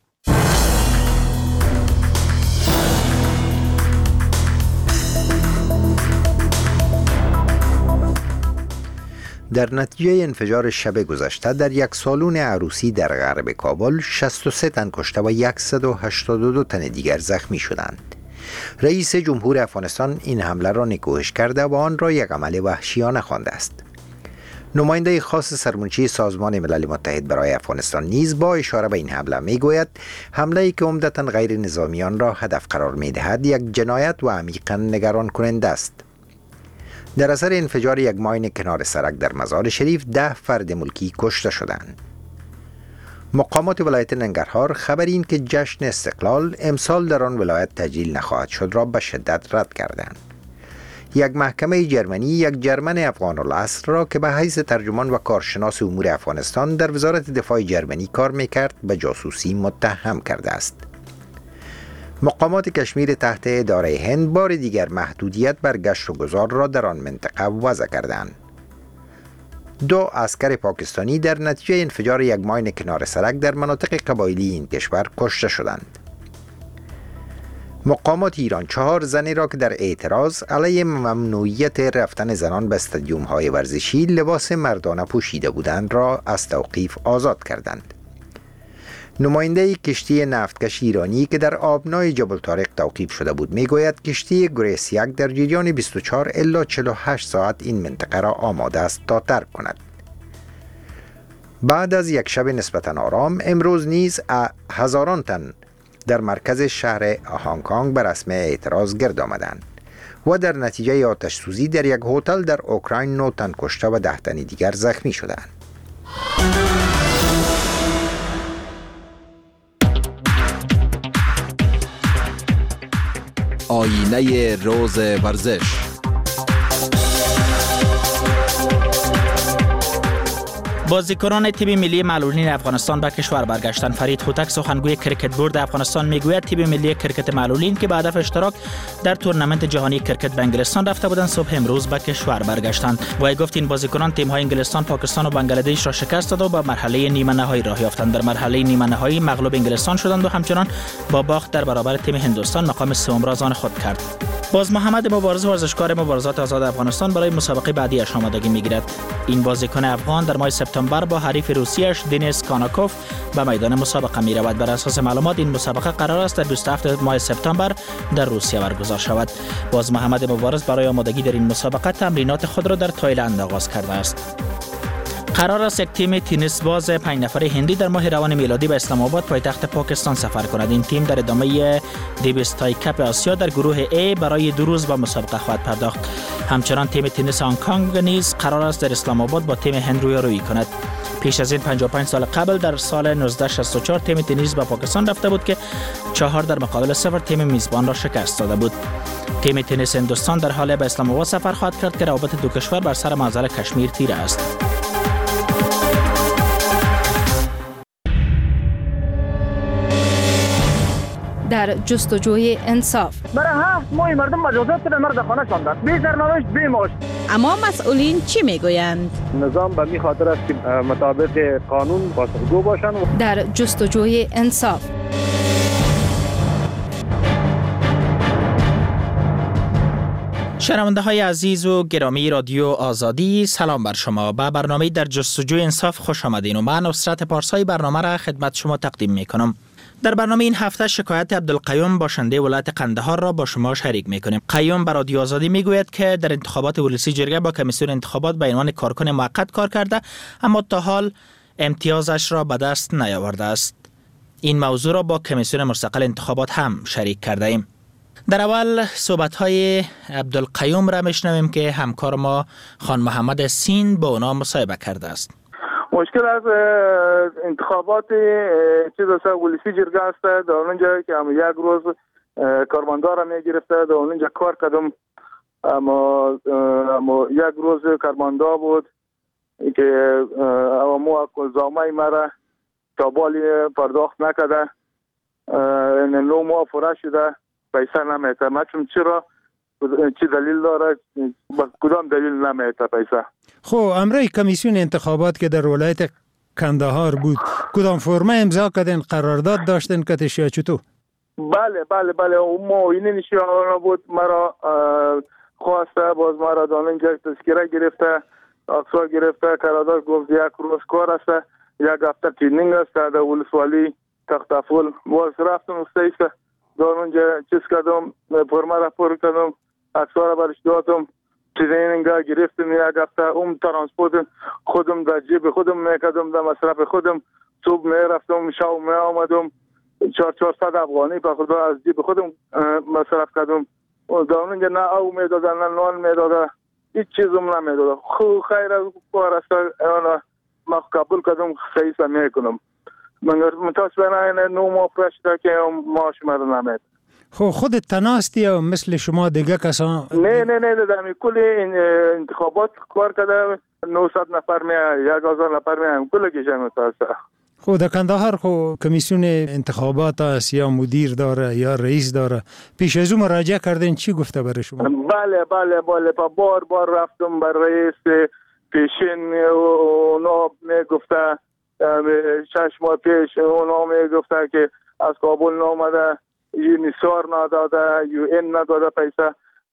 Speaker 6: در نتیجه انفجار شب گذشته در یک سالن عروسی در غرب کابل شصت و سه تن کشته و صد و هشتاد و دو تن دیگر زخمی شدند. رئیس جمهور افغانستان این حمله را نکوهش کرده و آن را یک عمل وحشیانه خوانده است. نماینده خاص سرمنشی سازمان ملل متحد برای افغانستان نیز با اشاره به این حمله میگوید حمله‌ای که عمدتاً غیر نظامیان را هدف قرار می‌دهد یک جنایت و عمیقاً نگران کننده است. در اثر انفجار یک ماین کنار سرک در مزار شریف ده فرد ملکی کشته شدند. مقامات ولایت ننگرهار خبر این که جشن استقلال امسال در آن ولایت تجلیل نخواهد شد را به شدت رد کردند. یک محکمه جرمنی یک جرمن افغان الاصل را که به حیث ترجمان و کارشناس امور افغانستان در وزارت دفاع جرمنی کار میکرد به جاسوسی متهم کرده است. مقامات کشمیر تحت اداره هند بار دیگر محدودیت بر گشت و گذار را در آن منطقه وضع کردند. دو عسکر پاکستانی در نتیجه انفجار یک ماین کنار سرک در مناطق قبایلی این کشور کشته شدند. مقامات ایران چهار زنی را که در اعتراض علیه ممنوعیت رفتن زنان به استادیوم‌های ورزشی لباس مردانه پوشیده بودند را از توقیف آزاد کردند. نماینده کشتی نفتکش ایرانی که در آبنای جبل طارق توقیف شده بود میگوید کشتی گریس یک در جریان بیست و چهار الی چهل و هشت ساعت این منطقه را آماده است تا ترک کند. بعد از یک شب نسبتاً آرام امروز نیز هزاران تن در مرکز شهر هنگ کنگ به رسم اعتراض گرد آمدند و در نتیجه آتش سوزی در یک هتل در اوکراین نه تن کشته و ده تن دیگر زخمی شدند.
Speaker 3: آینه روز ورزش.
Speaker 7: بازیکنان تیم ملی معلولین افغانستان به کشور برگشتند. فرید هوتک سخنگوی کرکت بورد افغانستان میگوید تیم ملی کرکت معلولین که به هدف اشتراک در تورنمنت جهانی کرکت به انگلستان رفته بودند صبح امروز به کشور برگشتند. وی گفت این بازیکنان تیم‌های انگلستان، پاکستان و بنگلادش را شکست داد و به مرحله نیمه نهایی راه یافتند. در مرحله نیمه نهایی مغلوب انگلستان شدند و همچنان با باخت در برابر تیم هندوستان مقام سوم را آن خود کرد. باز محمد مبارز ورزشکار مبارزات آزاد افغانستان برای مسابقه بعدیش آمادگی میگیرد. این بازیکن افغان در ماه سپتامبر با حریف روسیه‌اش دنیس کاناکوف به میدان مسابقه می رود. بر اساس معلومات این مسابقه قرار است در بیست و هفتم ماه سپتامبر در روسیه برگزار شود. باز محمد مبارز برای آمادگی در این مسابقه تمرینات خود را در تایلند آغاز کرده است. قرار است یک تیم تنیس باز پنج نفره هندی در ماه روان میلادی به اسلام آباد پایتخت پاکستان سفر کند. این تیم در ادامه دیویس تای کپ آسیا در گروه A برای دو روز به مسابقه خواهد پرداخت. همچنان تیم تنیس هنگ کنگ نیز قرار است در اسلام آباد با تیم هند رویارویی کند. پیش از این پنجاه و پنج سال قبل در سال نوزده شصت و چهار تیم تنیس به پاکستان رفته بود که چهار در مقابل صفر تیم میزبان را شکست داده بود. تیم تنیس هندوستان در حال به اسلام آباد سفر خواهد کرد که روابط دو کشور بر سر معضل کشمیر تیره است.
Speaker 8: در جستجوی انصاف.
Speaker 21: برای هفت ماه مردم مجازات به مرد خانه شاندن. بی سرنوشت بی معاش.
Speaker 8: اما مسئولین چی میگویند؟
Speaker 21: نظام به می خاطر است که مطابق قانون پاسخگو باشند.
Speaker 8: در جستجوی انصاف.
Speaker 7: شنونده های عزیز و گرامی رادیو آزادی، سلام بر شما. با برنامه در جستجوی انصاف خوش آمدین و من نصرت پارسایی برنامه را خدمت شما تقدیم می کنم. در برنامه این هفته شکایت عبدالقیوم باشنده ولایت قندهار را با شما شریک می کنیم. قیوم بر رادیو آزادی می گوید که در انتخابات ولسی جرگه با کمیسیون انتخابات به عنوان کارکن موقت کار کرده، اما تا حال امتیازش را به دست نیاورده است. این موضوع را با کمیسیون مستقل انتخابات هم شریک کرده ایم. در اول صحبت‌های عبدالقیوم را میشنویم که همکار ما خان محمد سین با اونا مصاحبه کرده است.
Speaker 5: مشکل از انتخابات چیز است ولسی جرگه است. در اونجا که هم یک روز کارمندار می گرفته، در اونجا کار کردم، اما اما یک روز کارمندار بود که اما زامای مرا تابالی پرداخت نکرده، نو ماه فرا شده، پیسه نمیته. مچم چرا؟ چی دلیل داره؟ کدام دلیل نمیته پیسه؟
Speaker 9: خب امرای کمیسیون انتخابات که در ولایت کندهار بود، کدام فرمه امضا کردن، قرارداد داشتن که تشیا چطور؟
Speaker 5: بله بله بله ما این نشیانه بود، مرا خواسته، باز مرا داننجا تذکره گرفته، اقصا گرفته، قرارداد گفت یک روز کار است، یک هفته ترینینگ است در ولسوالی تختافول. باز رفتم استیسته در اونجا چیز کردم، فرما را پر کردم، اکسا را برش دادم، ترینینگ گرفتم یک هفته. اون ترانسپورت خودم در جیب خودم میکردم، در مصرف خودم. صبح میرفتم، شب می آمدم، چهار چهارصد افغانی به خدا از جیب خودم مصرف کردم. در اونجا نه او میدادن نه نان میدادن، هیچ چیزم نمیدادن. خو خیر از کار است، انا ما قبول کردم، صحیح میکنم. من متاسفانه نو ماه پرشته که ماش مرا نمید.
Speaker 9: خب خودت تناستی یا مثل شما دیگه کسان؟
Speaker 5: نه نه نه دمی کلی انتخابات کار کرده، نهصد نفر می یک هزار نفر می کلی کشم متاسفه.
Speaker 9: خب در کندهار خب کمیسیون انتخابات است یا مدیر داره یا رئیس داره، پیش از اون مراجعه کردین چی گفته برای شما؟
Speaker 5: بله بله بله بار بار رفتم بر رئیس پیشین، اونا می گفته شش ماه پیش اونا می گفته که از کابل نامده، یونیسار نداده، یو این نداده پیسه.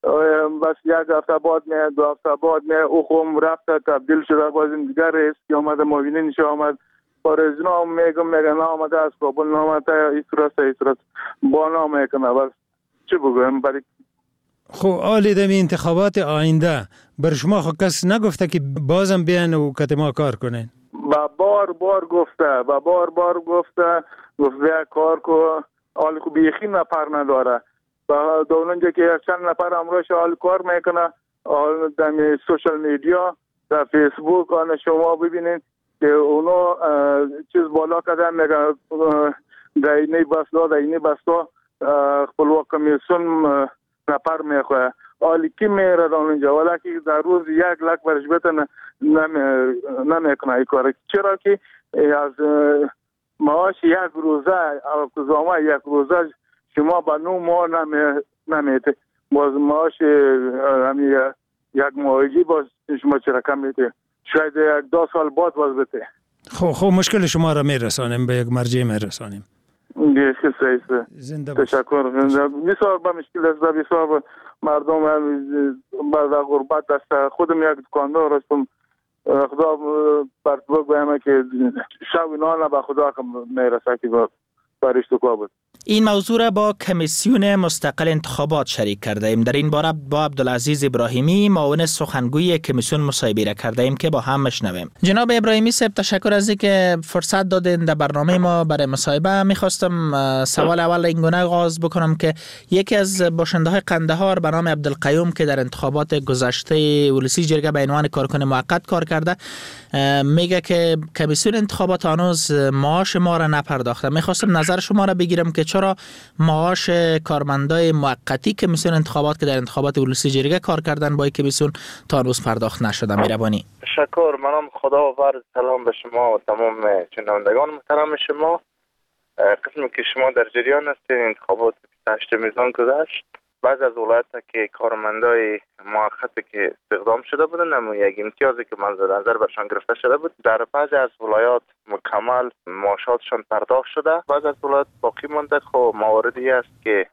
Speaker 5: بس یک هفته بعد می دو هفته بعد می اوخم رفته تبدیل شده، باز این دیگر رئیس که آمده موینینش آمد بارزنا میگم میگم آمده از کابل نامده، این صورت این صورت با نام میکنه. بس چی بگویم برای
Speaker 9: خب آلی دمی انتخابات آینده بر شما خب کس نگفته که بازم بیان و کتما کار کنین؟
Speaker 5: با بار بار گفته، با بار بار گفته گفته کار کو، حال کو بیخی نفر نداره. با دولنجا که چند نفر امروش حال کار میکنه، حال دمی سوشل میدیا در فیسبوک آن شما ببینین که اونو چیز بالا کردن، میگه در اینی بستا در اینی بستا خپلواک کمیسیون نفر میخواه. حالی کی میره دانونجا ولی که در روز یک لک برش بتن نمیکنه ای کار. چرا که از معاش یک روزه کزامه یک روزه شما با نو ماه نمیته، باز معاش همی یک ماهگی باز شما چرا کم میته، شاید یک دو سال بعد باز بته.
Speaker 9: خب خب مشکل شما را میرسانیم به یک مرجع میرسانیم.
Speaker 5: دیگه سعیسته. تشکر. بسیار با مشکل است، بسیار مردم بعد غربت است. خودم یک دکاندار هستم، خدا برطبق بگم که شب اینا به خدا میرسه که برش تو بود.
Speaker 7: این موضوع را با کمیسیون مستقل انتخابات شریک کرده ایم. در این باره با عبدالعزیز ابراهیمی معاون سخنگوی کمیسیون مصاحبه را کرده ایم که با هم مشنویم. جناب ابراهیمی صاحب تشکر از اینکه فرصت دادین در برنامه ما برای مصاحبه. میخواستم سوال اول این گونه آغاز بکنم که یکی از باشنده های قندهار به نام عبدالقیوم که در انتخابات گذشته ولسی جرگه به عنوان کارکن موقت کار کرده، میگه که کمیسیون انتخابات هنوز معاش ما را نپرداخته. میخواستم نظر شما را بگیرم که چرا معاش کارمندای موقتی کمیسیون انتخابات که در انتخابات ولسی جرگه کار کردن با کمیسیون تا هنوز پرداخت نشده. مهربانی.
Speaker 11: تشکر. منم خدا و عرض سلام به شما و تمام شنوندگان محترم شما. قسمی که شما در جریان هستین انتخابات بیست و هشتم میزان گذشت، بعض از ولایت‌ها که کارمندای موقتی که استخدام شده بودن اما یک امتیازی که منظور نظر برشان گرفته شده بود در بعضی از ولایات مکمل معاشاتشان پرداخت شده، بعض از ولایات باقی مانده. خب مواردی است که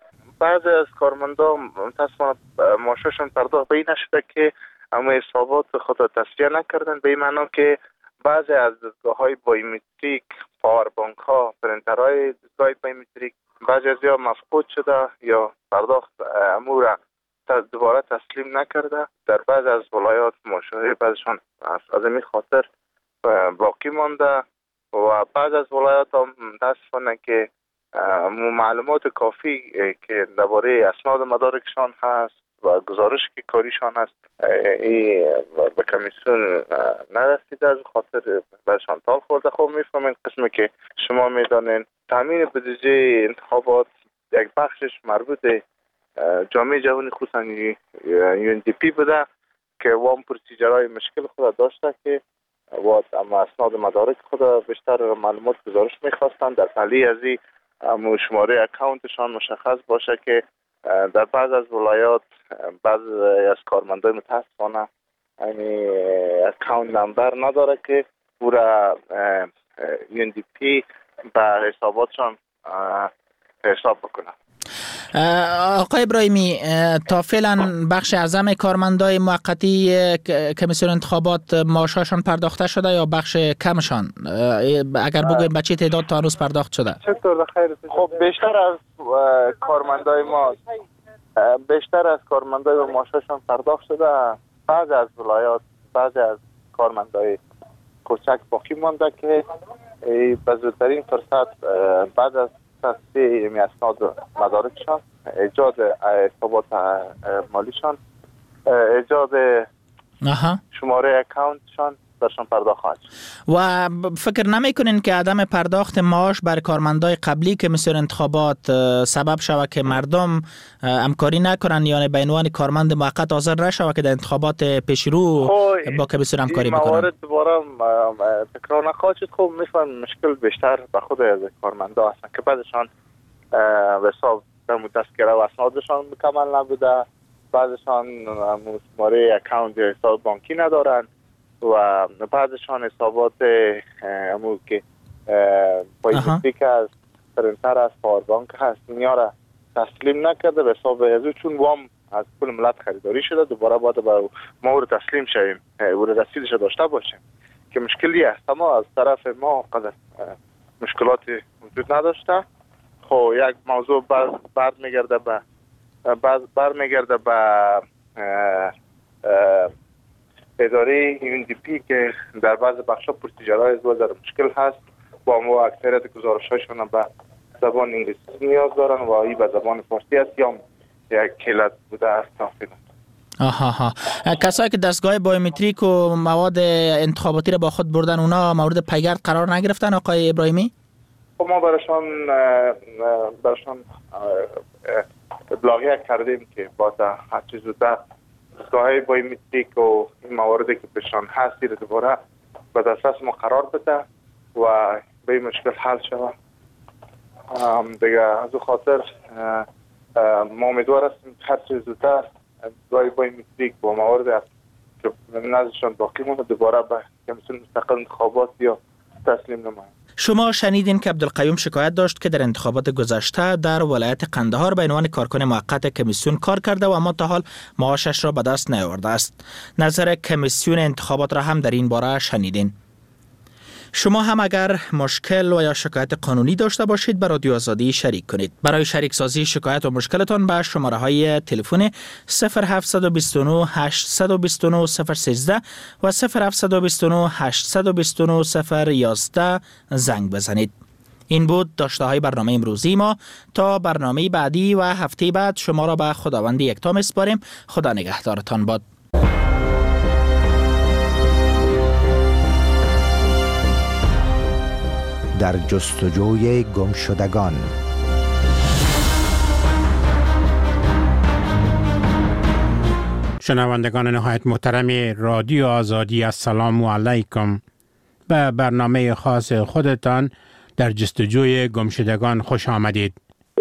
Speaker 11: بعضی از کارمندان متاسفانه معاششون پرداخت به این نشده که اما حسابات خود را تصفیه نکردن، به این معنا که بعضی از دستگاه‌های بایومتریک، پاور بانک ها، پرینترهای دستگاه بایومتریک بعضی از یا مفقود شده یا پرداخت امور دوباره تسلیم نکرده. در بعض از ولایات مشاهده بعضشان از این خاطر باقی مانده و بعض از ولایات هم متاسفانه که معلومات کافی که درباره اسناد مدارکشان هست و گزارش که کاریشان هست این به کمیسیون نرسیده، از خاطر برشان تال خورده. خب میفهمین قسمی که شما میدانین تامین بودجه انتخابات یک بخشش مربوط جامعه جهانی خصوصا یو ان دی پی بوده که وام پروسیجرهای مشکل خود داشته که و اما اسناد مدارک خود بیشتر معلومات گزارش میخواستن در پلی از این شماره اکاونتشان مشخص باشه که در بعض از ولایات بعض از کارمندای متاسفانه یعنی اکاونت نمبر نداره که پورا یو ان دی پی به حساباتشان حساب بکنه.
Speaker 7: آقای ابراهیمی، تا فعلا بخش اعظم کارمندای موقتی کمیسیون انتخابات معاششان پرداخته شده یا بخش کمشان؟ اگر بگویم به چه تعداد تا هنوز پرداخت شده؟
Speaker 11: چطور خیر؟ خب بیشتر از کارمندای ما بیشتر از کارمندای ما معاششان پرداخت شده. بعض از ولایات بعض از کارمندای کوچک باقی مانده که به زودترین فرصت بعد از تصفیه این اسناد مدارکشان، ایجاد حسابات مالیشان، ایجاد شماره اکاونتشان برشان پرداخت خواهد شد.
Speaker 7: و فکر نمیکنین که عدم پرداخت معاش بر کارمندای قبلی که کمیسیون انتخابات سبب شود که مردم همکاری نکنن یا به عنوان کارمند موقت حاضر نشود که در انتخابات پیشرو با کمیسیون همکاری بکنن؟
Speaker 11: موارد دوباره تکرار نخواهد شد. خب میفهم مشکل بیشتر به خود از کارمندا هستن که بعدشان به حساب در دستگیری و اسنادشان مکمل نبوده، بعضشان شماره اکاونت یا حساب بانکی ندارن و بعضشان حسابات امو که بایومتریک از پرینتر از پاور بانک هست اینیا را تسلیم نکرده به حساب ازو، چون وام از پول ملت خریداری شده دوباره باید به ما رو تسلیم شویم و رسیدش داشته باشیم که مشکلی است. اما از طرف ما قدر مشکلاتی وجود نداشته. خب یک موضوع برد میگرده به برد میگرده به اداره یو ان دی پی که در بعض بخشا پروسیجرهای زیاد مشکل هست و ما اکثریت گزارش‌هاشون به زبان انگلیسی نیاز دارن و این به زبان فارسی است یا یک کلت بوده است تا فعلا.
Speaker 7: آها ها کسایی که دستگاه بایومتریک و مواد انتخاباتی را با خود بردن اونا مورد پیگرد قرار نگرفتن آقای ابراهیمی؟
Speaker 11: خب ما براشان براشان ابلاغیه کردیم که با هر چیز زودتر دستگاه بایومتریک و این مواردی که بهشان هستی رو دوباره به دسترس ما قرار بده و به این مشکل حل شود دیگه. از اون خاطر ما امیدوار هستیم هر چیز زودتر دستگاه بایومتریک با موارد که نزدشان باقی مونده دوباره به کمیسیون مستقل انتخابات یا تسلیم نمایند.
Speaker 7: شما شنیدین که عبدالقیوم شکایت داشت که در انتخابات گذشته در ولایت قندهار به عنوان کارکن موقت کمیسیون کار کرده و اما تا حال معاشش را به دست نیاورده است. نظر کمیسیون انتخابات را هم در این باره شنیدین. شما هم اگر مشکل و یا شکایت قانونی داشته باشید به رادیو آزادی شریک کنید. برای شریک سازی شکایت و مشکلتان به شماره های تلفن صفر هفت دو نه هشت دو نه صفر یک سه و صفر هفت دو نه هشت دو نه صفر یک یک زنگ بزنید. این بود داشته های برنامه امروزی ما. تا برنامه بعدی و هفته بعد شما را به خداوند یکتا میسپاریم. خدا نگهدارتان باد.
Speaker 6: در جستجوی گمشدگان.
Speaker 17: شنوندگان نهایت محترم رادیو آزادی، السلام علیکم. به برنامه خاص خودتان در جستجوی گمشدگان خوش آمدید.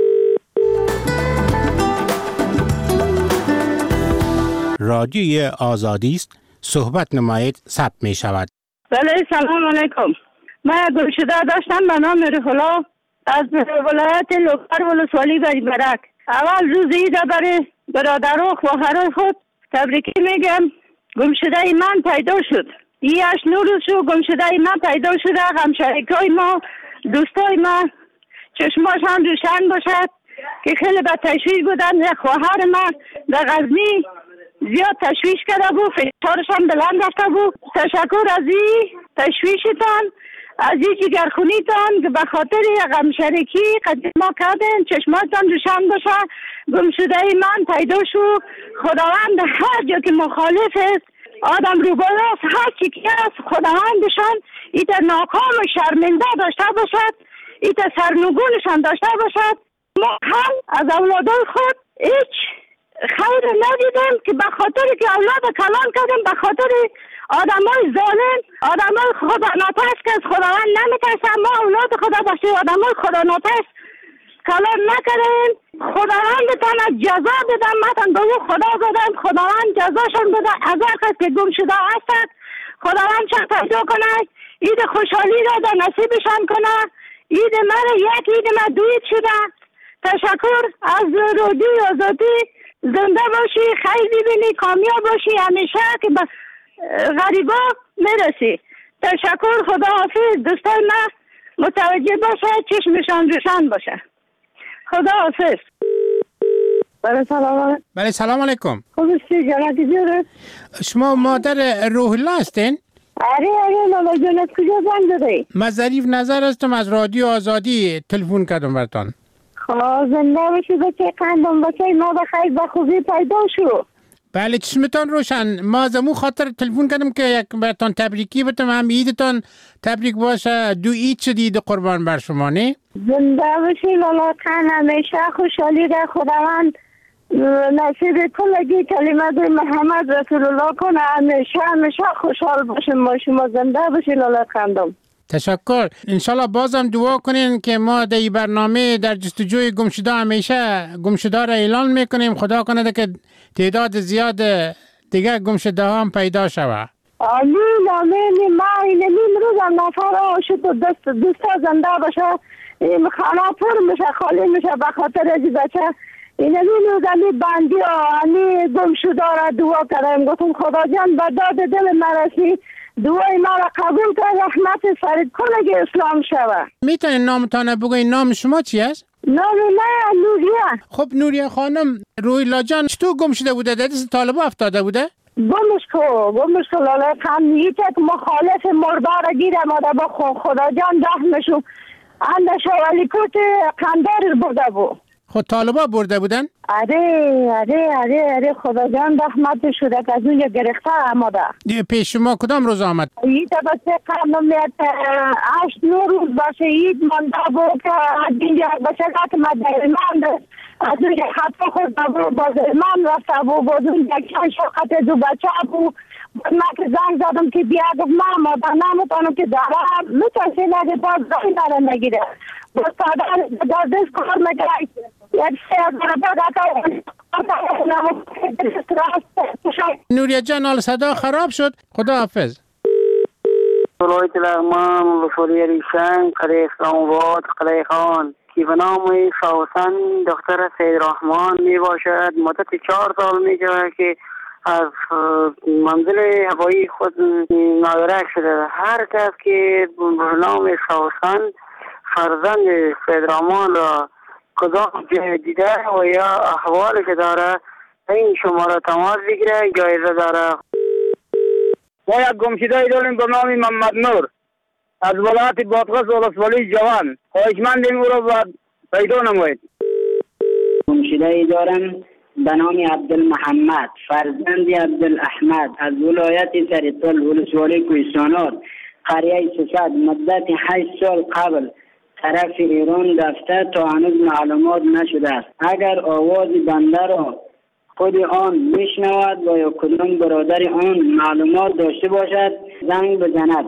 Speaker 17: رادیوی آزادی است، صحبت نمایید ثبت می شود.
Speaker 12: بله سلام علیکم. من گمشده داشتم به نام روح الله از ولایت لوکر ولسوالی بری برک. اول روز عید برای برادر و خواهرای خود تبریکی میگم. گمشده من پیدا شد. این اش نو روز شد گمشده من پیدا شده. همشریکای ما، دوستای ما چشماش هم روشن باشد که خیلی به تشویش بودن. خواهر من در غزنی زیاد تشویش کرده بود، فشارش هم بلند رفته بود. تشکر از این تشویشتان، از این جگرخونیتان که به خاطر غمشریکی قدیم ما کردن. چشماتان روشن باشه. گمشده من پیدا شد. خداوند هر جا که مخالف است، آدم روبرو است، هر چی که است، خداوندشان ایتا ناکام و شرمنده داشته باشد، ایتا سرنگونشان داشته باشد. ما هم از اولادای خود هیچ خیر ندیدم که به خاطر که اولاد کلان کردم، به خاطر آدمای ظالم، آدمای خدا ناپرست که از خداوند نمیترسن. ما اولاد خدا باشیم، آدمای خدا ناپرست کلان نکردیم. خداوندتان از جزا بدم. متن به او خدا بدم، خداوند جزاشون بده. از هر کس که گم شده هستند خداوند چه پیدا کنه، عید خوشحالی را در نصیبشان کنه. عید من یک عید من دو عید شده. تشکر از رادیو آزادی. زنده باشی، خیر ببینی، کامیاب باشی، همیشه که به غریبا میرسی. تشکر. خدا حافظ. دوستای من متوجه باشه، چشمشان روشن باشه. خدا حافظ.
Speaker 13: بله سلام علیکم.
Speaker 17: بله سلام علیکم.
Speaker 13: خوبستی جانت جورت؟
Speaker 17: شما مادر روح الله هستین؟
Speaker 13: آره آره لالا جانت کجا زنگ داری؟
Speaker 17: من ظریف نظر هستم از رادیو آزادی تلفن کردم براتون.
Speaker 13: خب زنده باشی بچه قندم، بچه ما بخیر به خوبی پیدا شو.
Speaker 17: بله چشمتان روشن. ما از امو خاطر تلفن کردم که یک براتون تبریکی بتم، هم عیدتان تبریک باشه. دو عید شد عید قربان بر شما. نه
Speaker 13: زنده باشی لالا قند، همیشه خوشحالی ده خداوند نصیب کلگی کلمت محمد رسول الله کنه. همیشه همیشه خوشحال باشیم ما شما. زنده باشی لالا قندم.
Speaker 17: تشکر. انشالله بازم دعا کنین که ما در این برنامه در جستجوی گمشده همیشه گمشده را اعلان میکنیم. خدا کنه که تعداد زیاد دیگه گمشده هم پیدا شود.
Speaker 13: آمین آمین. ما این نیم روزم نفر شد و دست دوستا زنده باشه. این خانه پر میشه، خالی میشه به خاطر از بچه. این نیم روزم بندی ها همی گمشده را دعا کردم. گفتم خدا جان به داد دل مرسی، دعای ما را قبول کن، رحمت فرید کنه که اسلام شود.
Speaker 17: میتونین نامتان بگوین؟ نام شما چی است؟
Speaker 13: نام من نوریه.
Speaker 17: خب نوریه خانم، روح الله جان چطور گم شده بوده؟ در دست طالبا افتاده بوده؟
Speaker 13: گمش کو گمش کو لاله خمیت مخالف مردار گیره ماده با خدا جان رحمشو اندش ولی کوت قندار برده بود.
Speaker 17: خود طالبا برده بودن؟
Speaker 13: آره آره آره آره خدا جان رحمت شده که از اونجا گرفته آمده.
Speaker 17: پیش شما کدام روز آمد؟
Speaker 13: عید بچه قبل میاد هشت نو روز باشه عید مانده بود که از اینجا بچه که مدر من از اونجا خطا خود بود باز من رفته بود باز اونجا چند شوقت دو بچه بود. من که زنگ زدم که بیا گفت من مادر نمیتونم که دارم میتونی نگه باز زنگ دارم نگیره باز پادر در دست کار میگه یک سه هزار
Speaker 17: نوریه جان حال صدا خراب شد. خدا حافظ.
Speaker 14: ولایت لغمان ولسوالی ریشن قلعه اسلام آباد قلعه خان که به نام سوسن دختر سید رحمان می باشد. مدت چهار سال می شود که از منزل هوایی خود نادرک شده. هر کس که به نام سوسن فرزند سید رحمان را کدام دیده و یا احوالی که داره این شماره تماس بگیره، جایزه داره.
Speaker 21: ما یک گمشده داریم به نام محمد نور از ولایت بادغیس ولسوالی جوان. خواهشمندیم او را پیدا نمایید.
Speaker 15: گمشده دارم به نام عبدالمحمد فرزند عبدالاحمد از ولایت سرطل ولسوالی کوهستانات قریه سفید. مدت هشت سال قبل طرف ایران رفته تا هنوز معلومات نشده است. اگر آواز بنده را خود آن میشنود و یا کدام برادر آن معلومات داشته باشد زنگ بزند.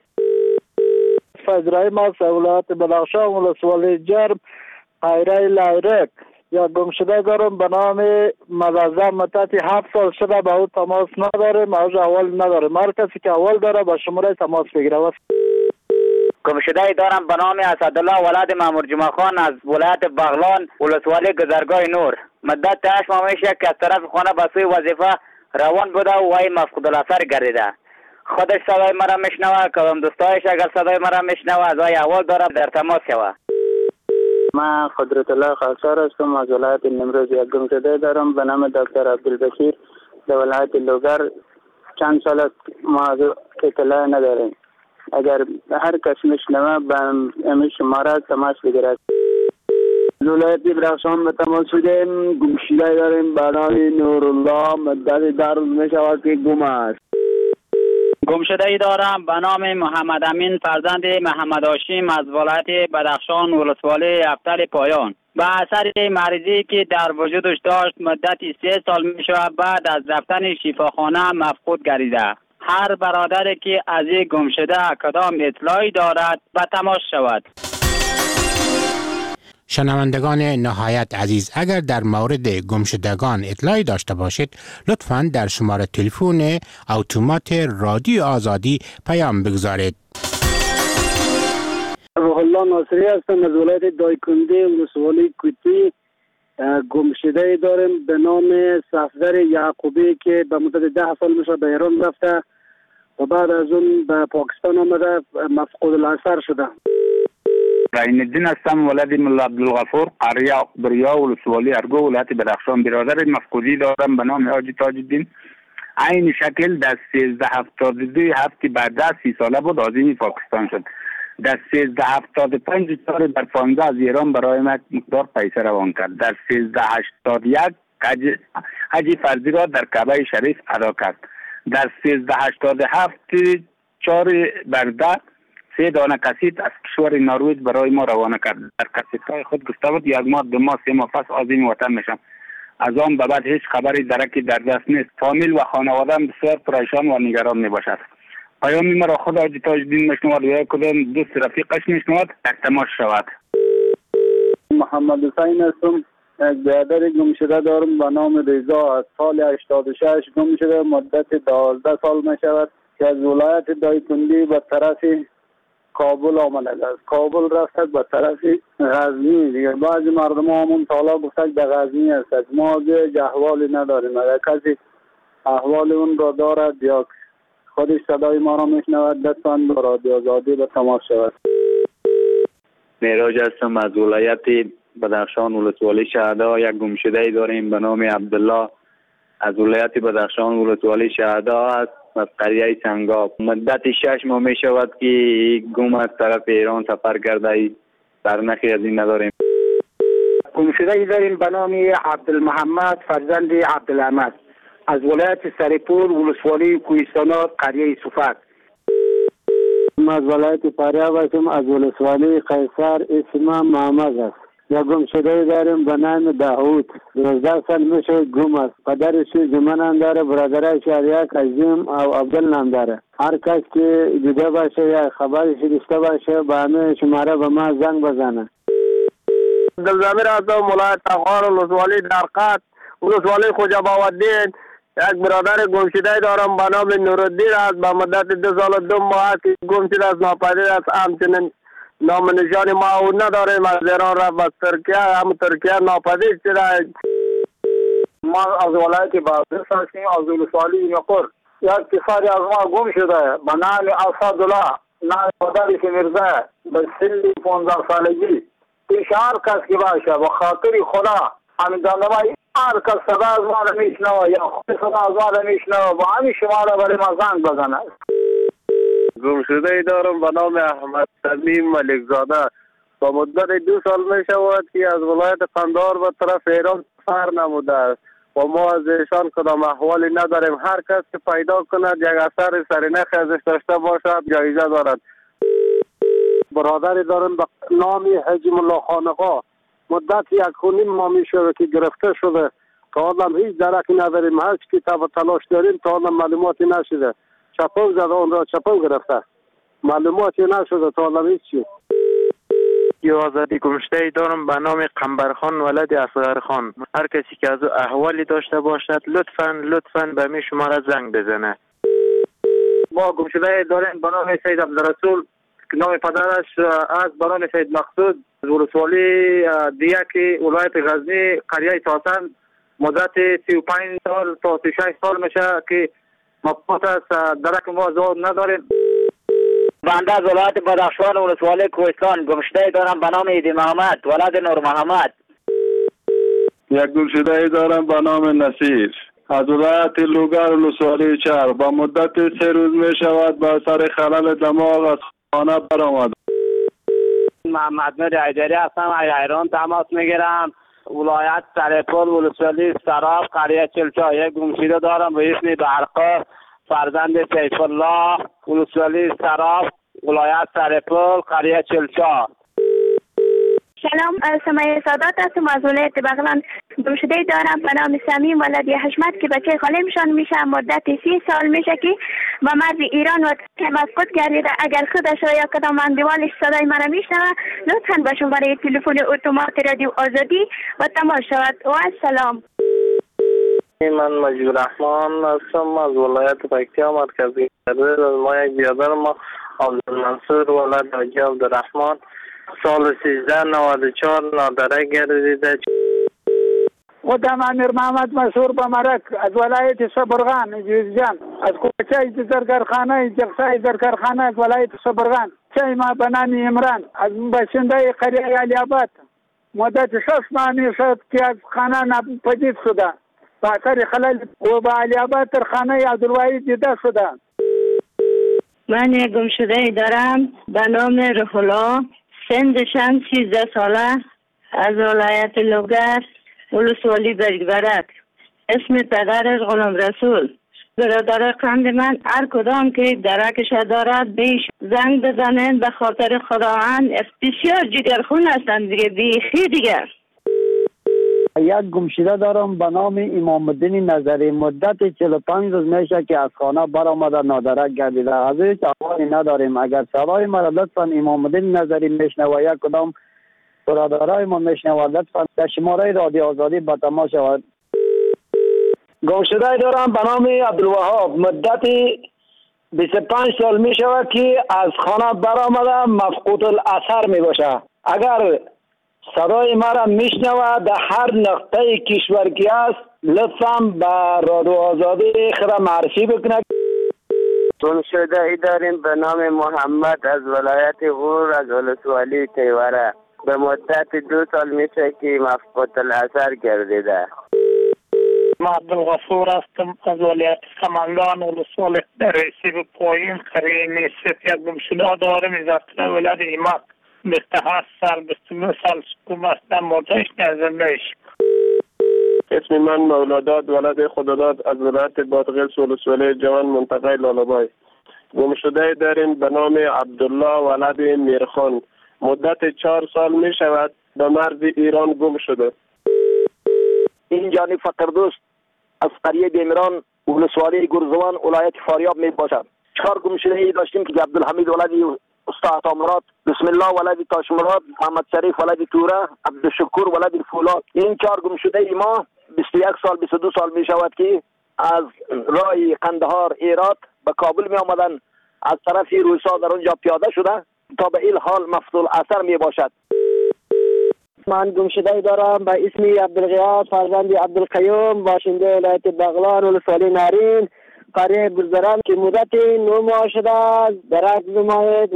Speaker 5: فضرای ما سهولات بلخشان ولسوالی جرم قیره لیرک یا گمشده دارم به نام ملازم. مدت هفت سال شده به او تماس نداره، موضوع اول نداره. هر کسی که اول داره با شماره تماس بگیره.
Speaker 21: گمشده دارم به نام اسدالله ولد مامور جمعه خان از ولایت بغلان ولسوالی گذرگاه نور. مدت هشت ماه میشه که از طرف خانه به سوی وظیفه روان بوده و وی مفقود الاثر گردیده. خودش صدای مرا میشنوه، کدام دوستایش اگر صدای مرا میشنوه از وی احوال داره در تماس شوه.
Speaker 4: من قدرت الله خاکسار هستم، از ولایت نیمروز. یک گمشده دارم به نام دکتر عبدالبشیر در ولایت لوگر. چند سال است ما از اطلاع نداریم. اگر هر کس میشنوه به امی شماره تماس بگیرد.
Speaker 16: ولایت بدخشان به تماس شدیم. گمشده داریم به نام نورالله، مدت در روز میشود که گم است.
Speaker 21: گمشده ای دارم به نام محمد امین فرزند محمد هاشم از ولایت بدخشان ولسوالی هفتل پایان. به اثر مریضی که در وجودش داشت مدت سه سال می شود بعد از رفتن شفاخانه مفقود گردیده. هر برادری که از این گمشده کدام اطلاعی دارد به تماس شود.
Speaker 17: شنوندگان نهایت عزیز، اگر در مورد گمشدگان اطلاعی داشته باشید لطفاً در شماره تلفن اتومات رادیو آزادی پیام بگذارید.
Speaker 16: روح الله ناصری هستم از ولایت دایکنده ولسوالی کوتی. گمشده داریم به نام صفدر یعقوبی که به مدت ده سال میشه به ایران رفته و بعد از اون به پاکستان آمده مفقود الاثر شده.
Speaker 18: رعین الدین هستم، ولد ملا عبدالغفور، قریه اقبریا ولسوالی ارگو ولایت بدخشان. برادر مفقودی دارم به نام حاجی تاج الدین. عین شکل در سیزده هفتاد دو هفته بعد از سی ساله بود آزمی پاکستان شد. در سیزده هفتاد پنج چهار در پانزده از ایران برای من مقدار پیسه روان کرد. در سیزده هشتاد یک حج فرضی را در کعبه شریف ادا کرد. در سیزده هشتاد هفت چهار برده سه دانه کسیت از کشور نروژ برای ما روانه کرد. در کسیت‌های خود گفته بود یک ماه دو ماه سه ماه پس عازم وطن میشم. از آن به بعد هیچ خبری درکی در دست نیست. فامیل و خانواده‌ام بسیار پریشان و نگران میباشد. پیامی مرا خود حاجی تاج الدین میشنود و یا کدام دوست رفیقش میشنود در تماس شود.
Speaker 16: محمد حسین هستم، یک برادر گمشده دارم به نام رضا از سال هشتاد و شش گم شده. مدت دوازده سال میشود که از ولایت دایکنده به طرف کابل آمده است. کابل رفت به طرف غزنی. دیگه بعضی مردم همون سالا گفتن به غزنی است. ما دیگه احوالی نداریم. اگر کسی احوال اون را دارد یا خودش صدای ما را میشنود لطفاً با رادیو آزادی به تماس شود.
Speaker 4: معراج هستم از ولایت بدخشان ولسوالی شهدا. یک گمشده داریم به نام عبدالله از ولایت بدخشان ولسوالی شهدا است از قریه سنگاب. مدت شش ماه می شود که گم از طرف ایران سفر کرده. سرنخی از این نداریم.
Speaker 16: گمشده داریم به نام عبدالمحمد فرزند عبدالاحمد از ولایت سرپور ولسوالی کوهستانات قریه صفت. از ولایت فاریاب هستم از ولسوالی قیصر اسم محمد است. یک گمشده داریم به نام داوود. دوازده سال میشه گم است. پدرش زمان داره، برادرش یک عظیم او عبدال نام داره. هر کس که دیده باشه یا خبرش داشته باشه به همه شماره به ما زنگ بزنه.
Speaker 5: عبدالزمیر هستم، ولایت افغان ولسوالی درقد ولسوالی خوجاباودین. یک برادر گمشده دارم به نام نورالدین است. به مدت دو سال دو ماه است که گم شده است، ناپدید است. همچنین نام نشانی ما او نداریم. از ایران رفت به ترکیه، هم ترکیه ناپدید شده. ما از ولایت بادغیس هستیم از ولسوالی نقر. یک کسانی از ما گم شده به نام اسدالله، نام پدرش میرزا، به سن پانزده سالگی. پیش هر کس که باشه به خاطر خدا همین دانمایی هر کس صدا از ما را میشنوه یا خود صدا از ما را میشنوه با همین شما را برای ما زنگ بزنه.
Speaker 16: گمشده ای دارم به نام احمد تمیم ملکزاده. با مدت دو سال می شود که از ولایت قندهار به طرف ایران سفر نموده است و ما از ایشان کدام احوالی نداریم. هر کس که پیدا کند یک اثر سرنخ ازش داشته باشد جایزه دارد. برادری دارم به نام حجم الله خانقا. مدت یک خونیم ما می شود که گرفته شده. تا آدم هیچ درکی نداریم. هر چی کتاب تلاش داریم تا آدم معلوماتی نشده. چپاو زده اون را چپاو گرفته. معلوماتی نشده تا آدم هیچ چی.
Speaker 4: یا آزادی گمشده دارم به نام قنبرخان ولد اصغر خان. هر کسی که از احوالی داشته باشد لطفاً لطفاً به می شماره زنگ بزنه.
Speaker 5: ما گمشده داریم به نام سید عبدالرسول نام پدرش از برام سید مقصود از ولسوالی دیک ولایت غزنی قریه تاسن مدت سی و پنج سال تا سی و شش سال میشه که مبسوط است. درک ما زود نداریم.
Speaker 21: بنده از ولایت بدخشان ولسوالی کوهستان گمشده دارم به نام ایدی محمد ولد نور محمد.
Speaker 10: یک گمشده دارم به نام نصیر از ولایت لوگر ولسوالی چهار. با مدت سه روز می شود با اثر خلل دماغ از خانه برآمد.
Speaker 21: محمد نور ایدری هستم، ایران تماس میگیرم. ولایت سرپل ولسوالی سراب قریه چلچا. یک گمشده دارم به اسم برقا فرزند سیف الله ولسوالی سراب ولایت سرپل قریه چلچا.
Speaker 19: سلام، سمیه سادات هستم از ولایت بغلان. گمشده دارم به نام سمیم ولدی حشمت که بچه خالمشان میشه. مدت سی سال میشه که با مرز ایران و مفقود گردیده. اگر خودش یا کدام اندوالش صدای مرا میشنوه لطفا به شماره تلفن اتومات رادیو آزادی و تماس شود. و السلام.
Speaker 16: من مجید رحمان هستم از ولایت پکتیا مرکزی. از ما یک بیادر ما عبدالمنصور ولد حاجی عبدالرحمن سال سیزده نود و چهار نادره گردیده.
Speaker 20: خودم امیر محمد مسعود بمرک از ولایت صبرغان جوزجان از کوچه زرگرخانه جلسه زرگرخانه از ولایت صبرغان. چه ما بنامی عمران از باشنده قریه علی آباد. مدت شش ماه میشد که از خانه ناپدید شده. با اثر خلل و با علی آباد در خانه عبدالواحد جدا شده.
Speaker 19: من یک گمشده دارم به نام روح الله، سنشم سیزده ساله، از ولایت لوگر ولسوالی برگبرک. اسم پدرش غلام رسول. برادر قند من هر کدام که درکش دارد بیش زنگ بزنن به خاطر خداوند. بسیار جگرخون هستند دیگه، بیخی دیگر.
Speaker 22: یک گمشده دارم به نام امام الدین نظری. مدت چهل و پنج روز میشه که از خانه برآمده نادرک گردیده. از هیچ احوالی نداریم. اگر صدای مرا لطفا امام الدین نظری میشنوه یک کدام برادرای ما میشنوه لطفا در شماره رادیو آزادی با تماس شود.
Speaker 25: گمشده دارم به نام عبدالوهاب. مدت بیست و پنج سال می شود که از خانه برآمده مفقود الاثر می باشه. اگر صدای مرا میشنوه در هر نقطه کشور که است لطفا به رادیو آزادی خود معرفی بکنه.
Speaker 16: گمشده ای داریم به نام محمد از ولایت غور از ولسوالی تیوره. به مدت دو سال میشه که مفقود الاثر گردیده.
Speaker 26: ما عبدالغفور هستم از ولایت سمنگان ولسوالی در رسیب پایین قریه نیست. یک گمشده دارم از ولایت ایماک. بیست و هشت سال بیست و نه سال سکوم هستم. مردش نزندهش.
Speaker 10: اسم من مولاداد ولد خداداد از ولایت بادغیس ولسوالی جوان منطقه لالابای. گمشده داریم به نام عبدالله ولد میرخان. مدت چهار سال می شود به مرز ایران گم شده.
Speaker 27: این جانی فقردوست از قریه بیمران ولسوالی گرزوان ولایت فاریاب می باشد. چهار گمشده ای داشتیم که عبدالحمید ولدی استاد عطامراد، بسم الله ولدی تاشمراد، محمد شریف ولدی توره، عبدالشکور ولدی فولاد. این چهار گمشده ای ما بیست و یک سال بیست و دو سال می شود که از راه قندهار ایراد به کابل می آمدن. از طرف روسا در اونجا پیاده شده تا به این حال مفصول اثر می باشد.
Speaker 22: من گمشده دارم به اسم عبدالغیاث فرزند عبدالقیوم باشنده ولایت بغلان ولسوالی نارین قریه گرزران که مدت نه ماه شده است. درک نمایید.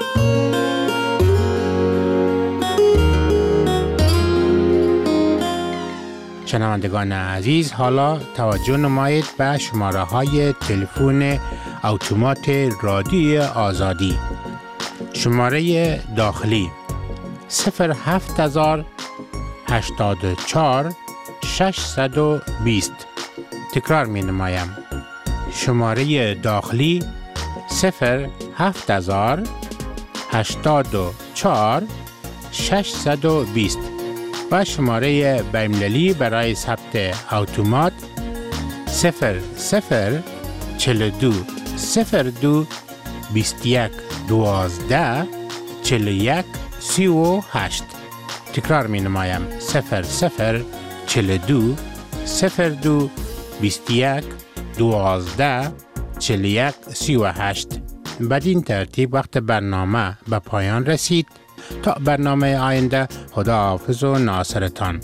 Speaker 17: شنوندگان عزیز، حالا توجه نمایید به شماره های تلفن اتومات رادیو آزادی. شماره داخلی صفر هفت هزار هشتاد و چهار ششصد و بیست. تکرار می نمایم. شماره داخلی صفر هفت هزار هشتاد و چهار ششصد و بیست و شماره بین‌المللی برای ثبت اتومات صفر صفر چهل و دو صفر دو بیست و یک دوازده چهل و یک سی و هشت. تکرار می نمایم. صفر صفر چهل و دو صفر دو بیست و یک دوازده چهل و یک سی و هشت. بدین ترتیب وقت برنامه به پایان رسید. تا برنامه آینده، خداحافظ و ناصرتان.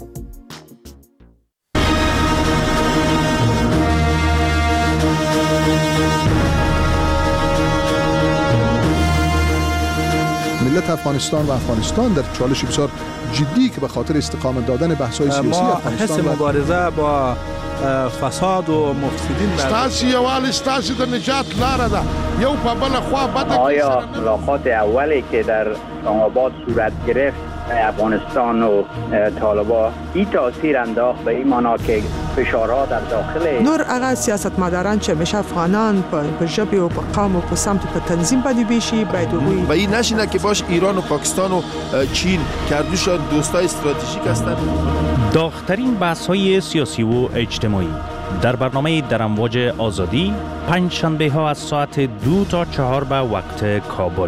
Speaker 1: ملت افغانستان و افغانستان در چالش بسیار جدی که به خاطر استقامت دادن بحث‌های سیاسی افغانستان
Speaker 2: ما حس مبارزه با فساد و مفسدین
Speaker 3: ستاسي یوال ستاسي د نجات لاره ده یو په بل خوا بد.
Speaker 21: آیا ملاقات اولی که در اسلام آباد صورت گرفت افغانستان و طالبان این تاثیر انداخت به این معنا که فشارها در داخل
Speaker 8: نور هغه سیاستمداران چې همیشه افغانان په ژبه او په قوم او په سمت په تنظیم باندې بیشي باید وګوري
Speaker 1: و این نشینه که باش ایران و پاکستان و چین کردوشان دوستای استراتژیک هستند.
Speaker 9: داغ‌ترین بحث‌های سیاسی و اجتماعی در برنامه در امواج آزادی پنج شنبه ها از ساعت دو تا چهار به وقت کابل.